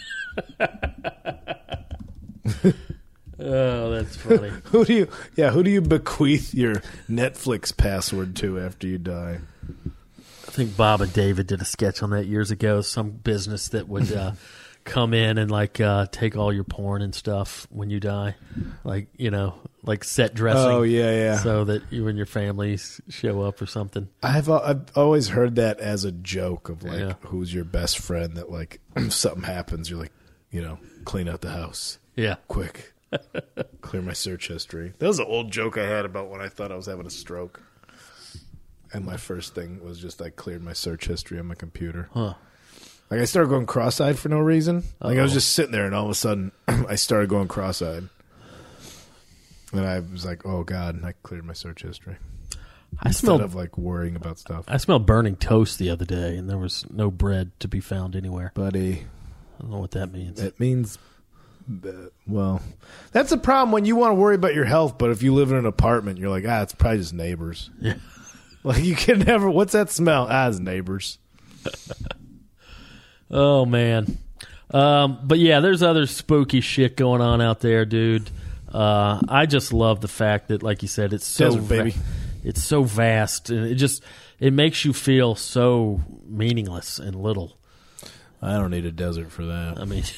Oh, that's funny. Who do you? Yeah, who do you bequeath your Netflix password to after you die? I think Bob and David did a sketch on that years ago. Some business that would uh, come in and like uh, take all your porn and stuff when you die, like you know, like set dressing. Oh yeah, yeah. So that you and your families show up or something. I've I've always heard that as a joke of like, Yeah. who's your best friend? That like, if something happens, you're like, you know, clean out the house Yeah. quick, clear my search history. That was an old joke I had about when I thought I was having a stroke, and my first thing was just I cleared my search history on my computer. Huh. Like I started going cross-eyed for no reason. Like I was Uh-oh. just sitting there, and all of a sudden, I started going cross-eyed. And I was like, "Oh God!" And I cleared my search history I instead smelled. of like worrying about stuff. I smelled burning toast the other day, and there was no bread to be found anywhere. Buddy, I don't know what that means. it means, that, well, that's a problem when you want to worry about your health. But if you live in an apartment, you're like, ah, it's probably just neighbors. Yeah. Like you can never. What's that smell? Ah, it's neighbors. Oh man. Um, but yeah, there's other spooky shit going on out there, dude. Uh, I just love the fact that, like you said, it's so Desert, baby. Va- it's so vast, and it just it makes you feel so meaningless and little. I don't need a desert for that. I mean,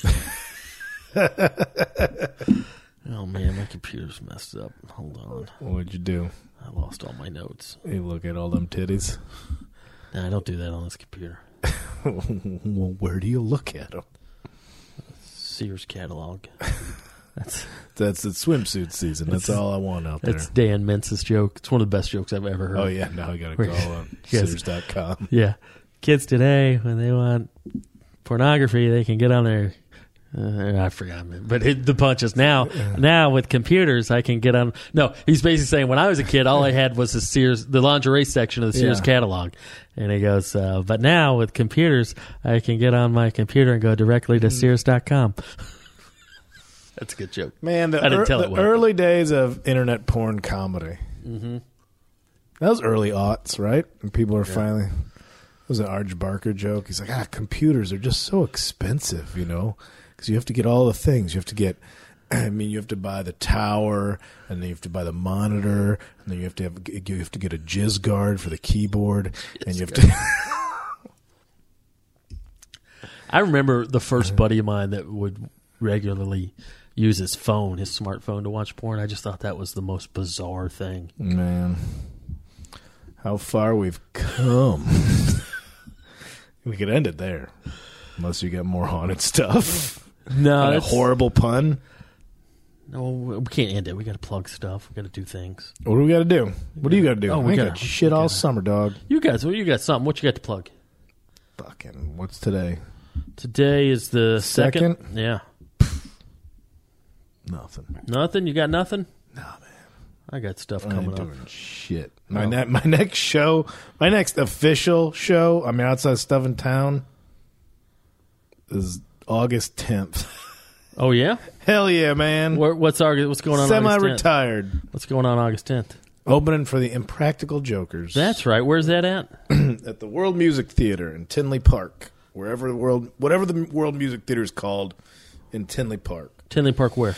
oh man, my computer's messed up. Hold on, What'd you do? I lost all my notes. You look at all them titties. Nah, I don't do that on this computer. Well, where do you look at them? Sears catalog. That's That's the swimsuit season. That's all I want out there. that's Dan Mintz's joke. It's one of the best jokes I've ever heard. Oh yeah, now I got to call on Yes. Sears dot com. Yeah. Kids today, when they want pornography, they can get on their. Uh, I forgot, but it, the punch is now. Now with computers, I can get on. No, he's basically saying when I was a kid, all I had was the Sears, the lingerie section of the Sears Yeah. catalog, and he goes, uh, "But now with computers, I can get on my computer and go directly to Sears dot com." That's a good joke. Man, the, I didn't ear- tell the it well. early days of internet porn comedy. Mm-hmm. That was early aughts, right? And people are finally. It was an Arj Barker joke. He's like, ah, computers are just so expensive, you know, because you have to get all the things. You have to get, I mean, you have to buy the tower, and then you have to buy the monitor, and then you have to have you have to get a jizz guard for the keyboard, and you have to. I remember the first buddy of mine that would regularly use his phone, his smartphone, to watch porn. I just thought that was the most bizarre thing. Man, how far we've come. We could end it there, unless you got more haunted stuff. No, And a that's, horrible pun. no, we can't end it. We got to plug stuff. We got to do things. What do we got to do? What do you got to do? Oh, I we ain't gotta- got shit we all gotta- summer, dog. You guys, well, you got something. What you got to plug? Fucking, what's today? Today is the second. Second? Yeah. Nothing. Nothing? You got nothing? Nah, man. I got stuff I coming ain't up. doing shit. My ne- my next show, my next official show, I mean, outside stuff in town, is August tenth. Oh, yeah? Hell yeah, man. Where, what's August, what's going on August tenth? Semi-retired. What's going on August tenth? Opening for the Impractical Jokers. That's right. Where's that at? At the World Music Theater in Tinley Park. Wherever the world, whatever the World Music Theater is called in Tinley Park. Tinley Park where?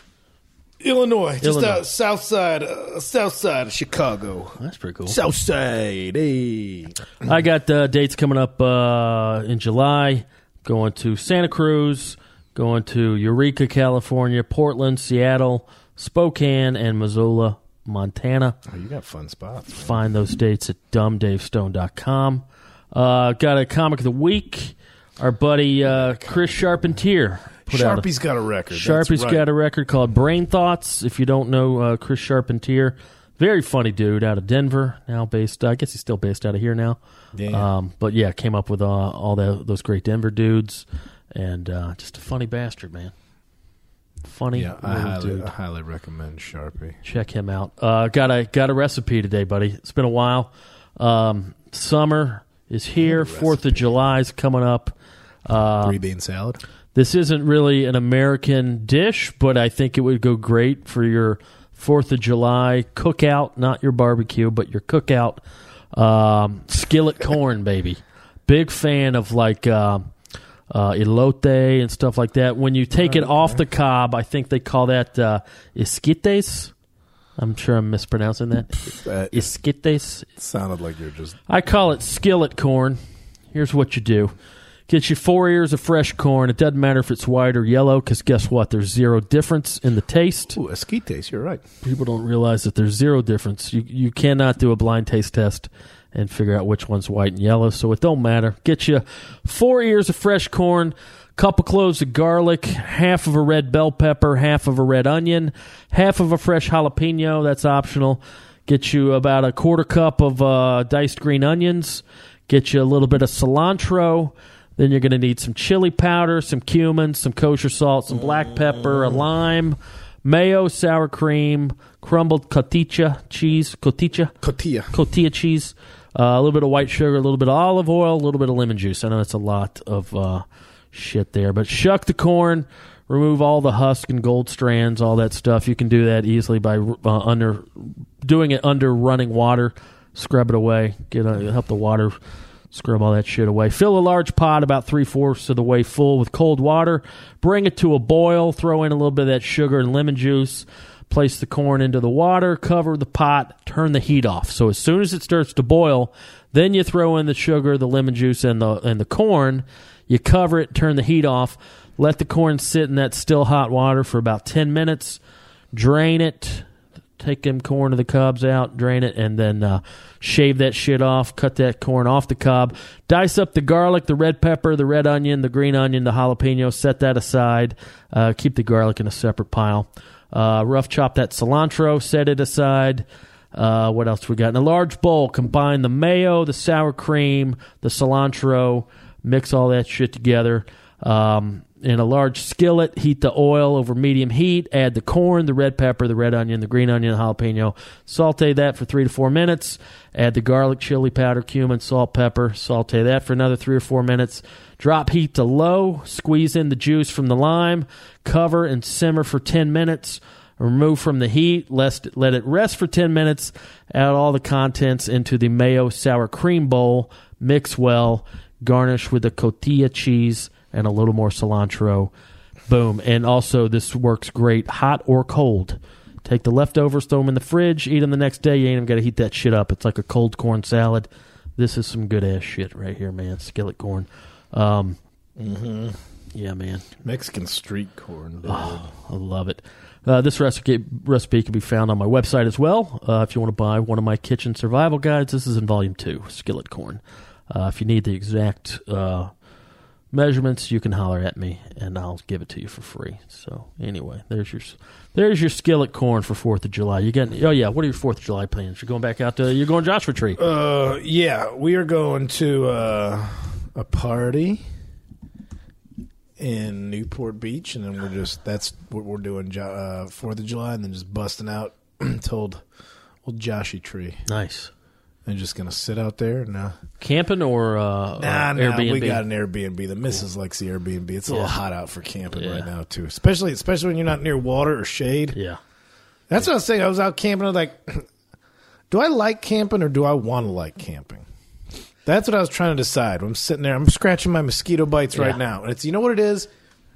Illinois, just Illinois. out south side, uh, south side of Chicago. That's pretty cool. South side, hey. I got uh, dates coming up uh, in July. Going to Santa Cruz, going to Eureka, California, Portland, Seattle, Spokane, and Missoula, Montana. Oh, you got fun spots. Find those dates at dumb dave stone dot com. Uh, got a comic of the week. Our buddy uh, Chris Charpentier put out a- Sharpie's got a record. Sharpie's That's right. got a record called Brain Thoughts. If you don't know uh, Chris Charpentier, very funny dude out of Denver, now based, I guess he's still based out of here now. Damn. Um, but yeah, came up with uh, all the, those great Denver dudes, and uh, just a funny bastard, man. Funny Yeah, I little highly, dude. I highly recommend Sharpie. Check him out. Uh, got a got a recipe today, buddy. It's been a while. Um, summer is here. Fourth of July is coming up. Uh, Three bean salad. This isn't really an American dish, but I think it would go great for your Fourth of July cookout. Not your barbecue, but your cookout. Um, skillet corn, baby. Big fan of like uh, uh, elote and stuff like that. When you take it off the cob, I think they call that uh, esquites. I'm sure I'm mispronouncing that. That Esquites. sounded like you're just. I call it skillet corn. Here's what you do. Get you four ears of fresh corn. It doesn't matter if it's white or yellow, because guess what? There's zero difference in the taste. Ooh, esquites, you're right. People don't realize that there's zero difference. You you cannot do a blind taste test and figure out which one's white and yellow, so it don't matter. Get you four ears of fresh corn, couple cloves of garlic, half of a red bell pepper, half of a red onion, half of a fresh jalapeno. That's optional. Get you about a quarter cup of uh, diced green onions. Get you a little bit of cilantro. Then you're going to need some chili powder, some cumin, some kosher salt, some black pepper, a lime, mayo, sour cream, crumbled cotija cheese, cotija, Cotilla. cotija cheese, uh, a little bit of white sugar, a little bit of olive oil, a little bit of lemon juice. I know that's a lot of uh, shit there, but shuck the corn, remove all the husk and gold strands, all that stuff. You can do that easily by uh, under doing it under running water. scrub it away. Get uh, help the water scrub all that shit away. Fill a large pot about three-fourths of the way full with cold water. Bring it to a boil. Throw in a little bit of that sugar and lemon juice. Place the corn into the water. Cover the pot. Turn the heat off. So as soon as it starts to boil, then you throw in the sugar, the lemon juice, and the and the corn. You cover it. Turn the heat off. Let the corn sit in that still hot water for about ten minutes. Drain it. Take them corn of the cobs out, drain it, and then uh, shave that shit off. Cut that corn off the cob. Dice up the garlic, the red pepper, the red onion, the green onion, the jalapeno. Set that aside. Uh, keep the garlic in a separate pile. Uh, rough chop that cilantro. Set it aside. Uh, what else we got? In a large bowl, combine the mayo, the sour cream, the cilantro. Mix all that shit together. Um, in a large skillet, heat the oil over medium heat. Add the corn, the red pepper, the red onion, the green onion, the jalapeno. Saute that for three to four minutes. Add the garlic, chili powder, cumin, salt, pepper. Saute that for another three or four minutes. Drop heat to low. Squeeze in the juice from the lime. Cover and simmer for ten minutes. Remove from the heat. Let, let it rest for ten minutes. Add all the contents into the mayo sour cream bowl. Mix well. Garnish with a cotija cheese and a little more cilantro. Boom. And also, this works great hot or cold. Take the leftovers, throw them in the fridge, eat them the next day. You ain't even got to heat that shit up. It's like a cold corn salad. This is some good-ass shit right here, man. Skillet corn. Um, Mm-hmm. Yeah, man. Mexican street corn. Dude. Oh, I love it. Uh, this recipe recipe can be found on my website as well. Uh, if you want to buy one of my kitchen survival guides, this is in volume two, skillet corn. Uh, if you need the exact uh, measurements, you can holler at me, and I'll give it to you for free. So anyway, there's your there's your skillet corn for Fourth of July. You get oh yeah, what are your Fourth of July plans? You're going back out to you're going Joshua Tree. Uh, yeah, we are going to uh, a party in Newport Beach, and then we're just that's what we're doing uh, Fourth of July, and then just busting out to old old Joshy Tree. Nice. And just gonna sit out there and uh, camping or uh, nah, uh, nah, Airbnb. We got an Airbnb. The missus likes the Airbnb. It's a Yeah. little hot out for camping Yeah. right now too, especially especially when you're not near water or shade. Yeah. That's what I was saying. I was out camping. I was like, do I like camping or do I want to like camping? That's what I was trying to decide. I'm sitting there. I'm scratching my mosquito bites right Yeah. now, and it's you know what it is.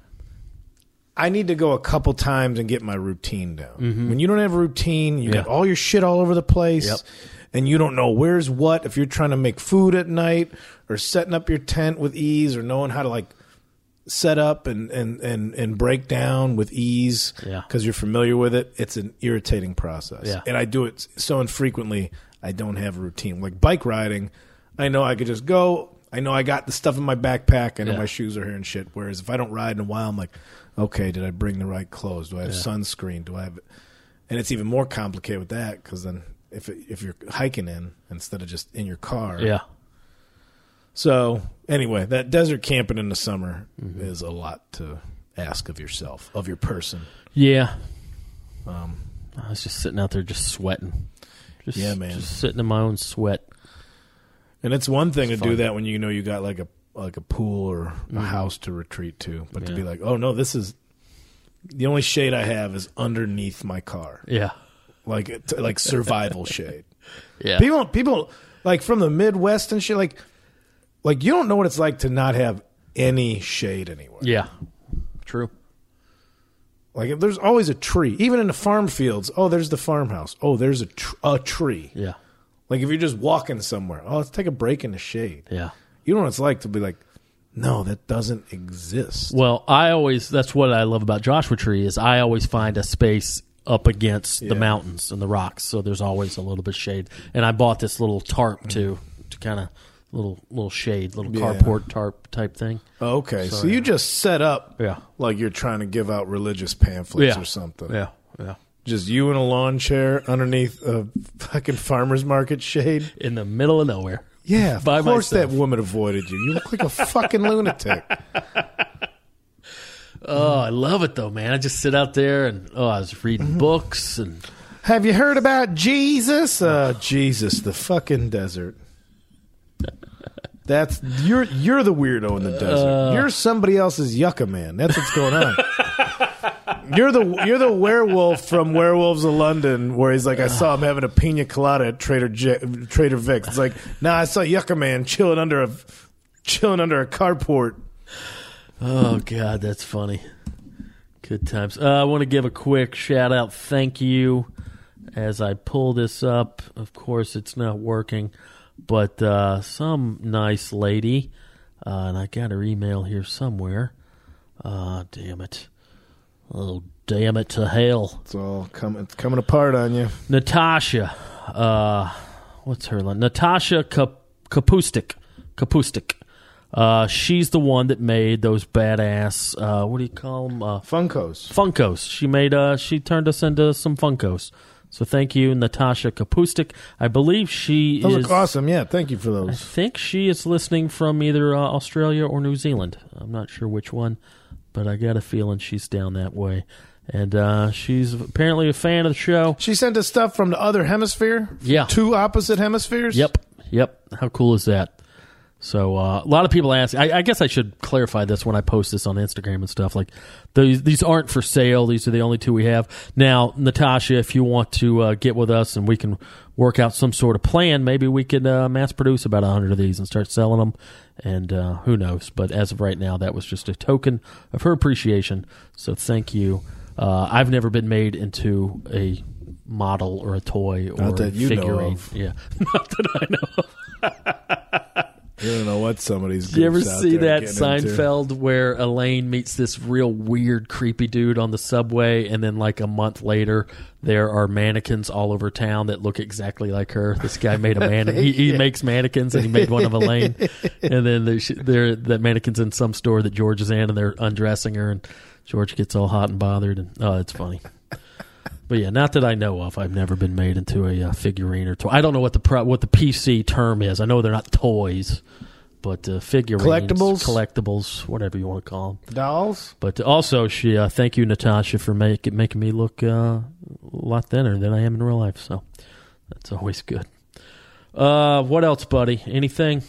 I need to go a couple times and get my routine down. Mm-hmm. When you don't have a routine, you Yeah. got all your shit all over the place. Yep. And you don't know where's what, if you're trying to make food at night or setting up your tent with ease or knowing how to like set up and, and, and, and break down with ease Yeah. because you're familiar with it, it's an irritating process. Yeah. And I do it so infrequently, I don't have a routine. Like bike riding, I know I could just go. I know I got the stuff in my backpack. I know Yeah. my shoes are here and shit. Whereas if I don't ride in a while, I'm like, okay, did I bring the right clothes? Do I have Yeah. sunscreen? Do I have – and it's even more complicated with that because then – If it, if you're hiking in instead of just in your car. Yeah. So anyway, that desert camping in the summer Mm-hmm. is a lot to ask of yourself, of your person. Yeah. Um, I was just sitting out there just sweating. Just, Yeah, man. Just sitting in my own sweat. and it's one thing It's to do fun. that when you know you got like a like a pool or a house to retreat to, but to Yeah. be like, oh no, this is the only shade I have is underneath my car, Yeah. like it- like survival shade. Yeah. People, people like from the Midwest and shit, like, like you don't know what it's like to not have any shade anywhere. Yeah. True. Like if there's always a tree, even in the farm fields. Oh, there's the farmhouse. Oh, there's a tr- a tree. Yeah. Like if you're just walking somewhere, oh, let's take a break in the shade. Yeah. You know what it's like to be like, no, that doesn't exist. Well, I always, that's what I love about Joshua Tree is I always find a space up against Yeah. the mountains and the rocks. So there's always a little bit of shade. And I bought this little tarp too, to kind of little, little shade, little Yeah. carport tarp type thing. Oh, okay, so, So, you yeah. just set up Yeah. like you're trying to give out religious pamphlets Yeah. or something. Yeah. Yeah. Just you in a lawn chair underneath a fucking farmer's market shade. In the middle of nowhere. Yeah, By of course myself. that woman avoided you. You look like a fucking lunatic. Oh, I love it though, man. I just sit out there and, oh, I was reading Mm-hmm. books and, Have you heard about Jesus? Uh, Jesus, the fucking desert. That's you're you're the weirdo in the desert. Uh. You're somebody else's yucca man. That's what's going on. You're the you're the werewolf from Werewolves of London, where he's like, I saw him having a pina colada at Trader J- Trader Vic's. It's like, nah, I saw Yucca Man chilling under a chilling under a carport. Oh God, that's funny. Good times. Uh, I want to give a quick shout out, thank you, as I pull this up. Of course, it's not working, but uh, some nice lady, uh, and I got her email here somewhere. Ah, uh, damn it. Oh, damn it to hell. It's all coming, it's coming apart on you. Natasha. Uh, what's her name? Natasha Kap- Kapustik. Kapustik. Uh, she's the one that made those badass, uh, what do you call them? Uh, Funkos. Funkos. She made, uh, she turned us into some Funkos. So thank you, Natasha Kapustik. I believe she those is... Those look awesome, yeah. Thank you for those. I think she is listening from either uh, Australia or New Zealand. I'm not sure which one, but I got a feeling she's down that way. And uh, she's apparently a fan of the show. She sent us stuff from the other hemisphere? Yeah. Two opposite hemispheres? Yep, yep. How cool is that? So uh, a lot of people ask. I, I guess I should clarify this when I post this on Instagram and stuff. Like these, these aren't for sale. These are the only two we have now. Natasha, if you want to uh, get with us and we can work out some sort of plan, maybe we could uh, mass produce about a hundred of these and start selling them. And uh, who knows? But as of right now, that was just a token of her appreciation. So thank you. Uh, I've never been made into a model or a toy or Not that a you figurine. know of. Yeah, not that I know of. You don't know what some of these Did you ever groups out see there are that getting into. Seinfeld where Elaine meets this real weird, creepy dude on the subway, and then like a month later, there are mannequins all over town that look exactly like her? This guy made a man. He, he makes mannequins, and he made one of Elaine. And then there's there that mannequin's in some store that George is in, and they're undressing her, and George gets all hot and bothered. And oh, it's funny. But yeah, not that I know of. I've never been made into a uh, figurine or toy. I don't know what the pro- what the P C term is. I know they're not toys, but uh, figurines, Collectibles? collectibles, whatever you want to call them. Dolls? But also, she uh, thank you, Natasha, for make, making me look uh, a lot thinner than I am in real life. So that's always good. Uh, what else, buddy? Anything?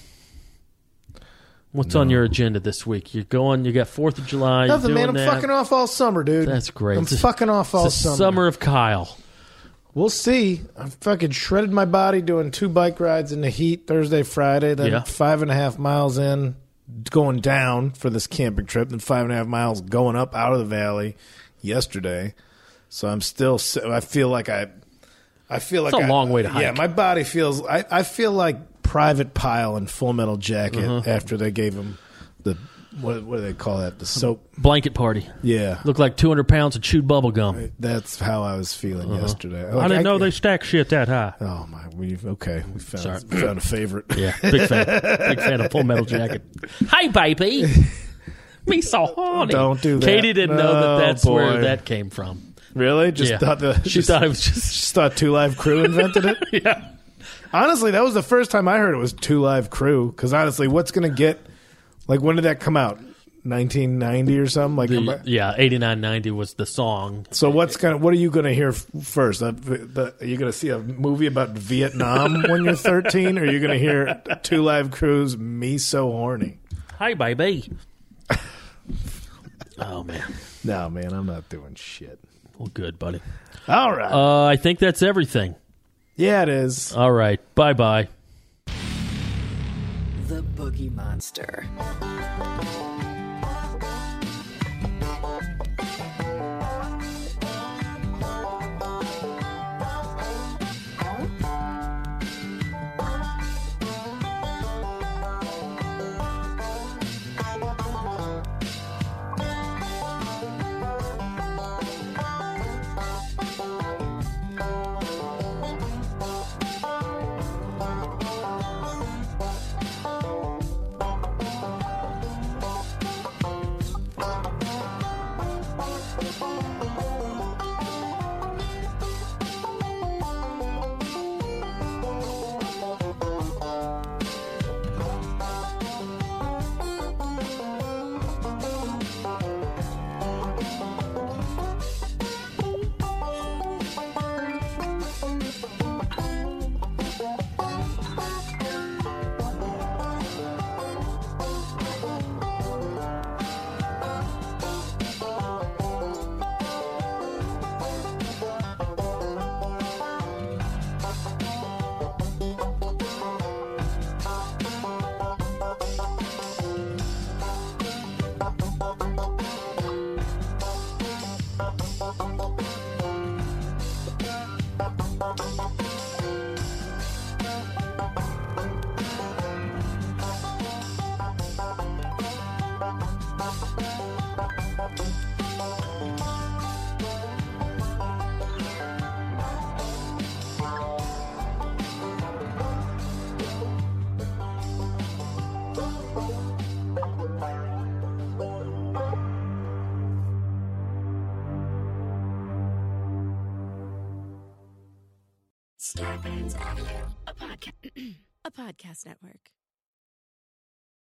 What's No. on your agenda this week? You're going. You got Fourth of July. you're Nothing, man. I'm doing that. fucking off all summer, dude. That's great. I'm It's a- fucking off all It's the summer. summer of Kyle. We'll see. I fucking shredded my body doing two bike rides in the heat Thursday, Friday, then Yeah. five and a half miles in, going down for this camping trip, then five and a half miles going up out of the valley yesterday. So I'm still. si- I feel like I. I feel like It's a I- long way to hike. Yeah, my body feels. I, I feel like Private Pile in Full Metal Jacket Uh-huh. after they gave him the what, what do they call that? The soap. Blanket party. Yeah, Looked like two hundred pounds of chewed bubble gum. that's how I was feeling yesterday. I Like, didn't know they stack shit that high. Oh my! We okay. We found Sorry. found a favorite. Yeah, big fan. Big fan of Full Metal Jacket. Hey, baby. Me so horny. Don't do that. Katie didn't know No, that that's boy. where that came from. Really? Just Yeah. thought the She just, thought it was just... just thought Two Live Crew invented it. Yeah. Honestly, that was the first time I heard it was Two Live Crew. Because honestly, what's gonna get? Like, when did that come out? nineteen ninety or something. Like, am I- The, yeah, eighty-nine ninety was the song. so what's gonna? What are you gonna hear f- first? Uh, the, are you gonna see a movie about Vietnam when you're thirteen, or are you gonna hear Two Live Crew's "Me So Horny"? Hey, baby. Oh, man. No, man, I'm not doing shit. Well, good, buddy. All right. Uh, I think that's everything. yeah, it is. All right. Bye-bye. The Boogie Monster. Starburns Audio, a podcast, a podcast network.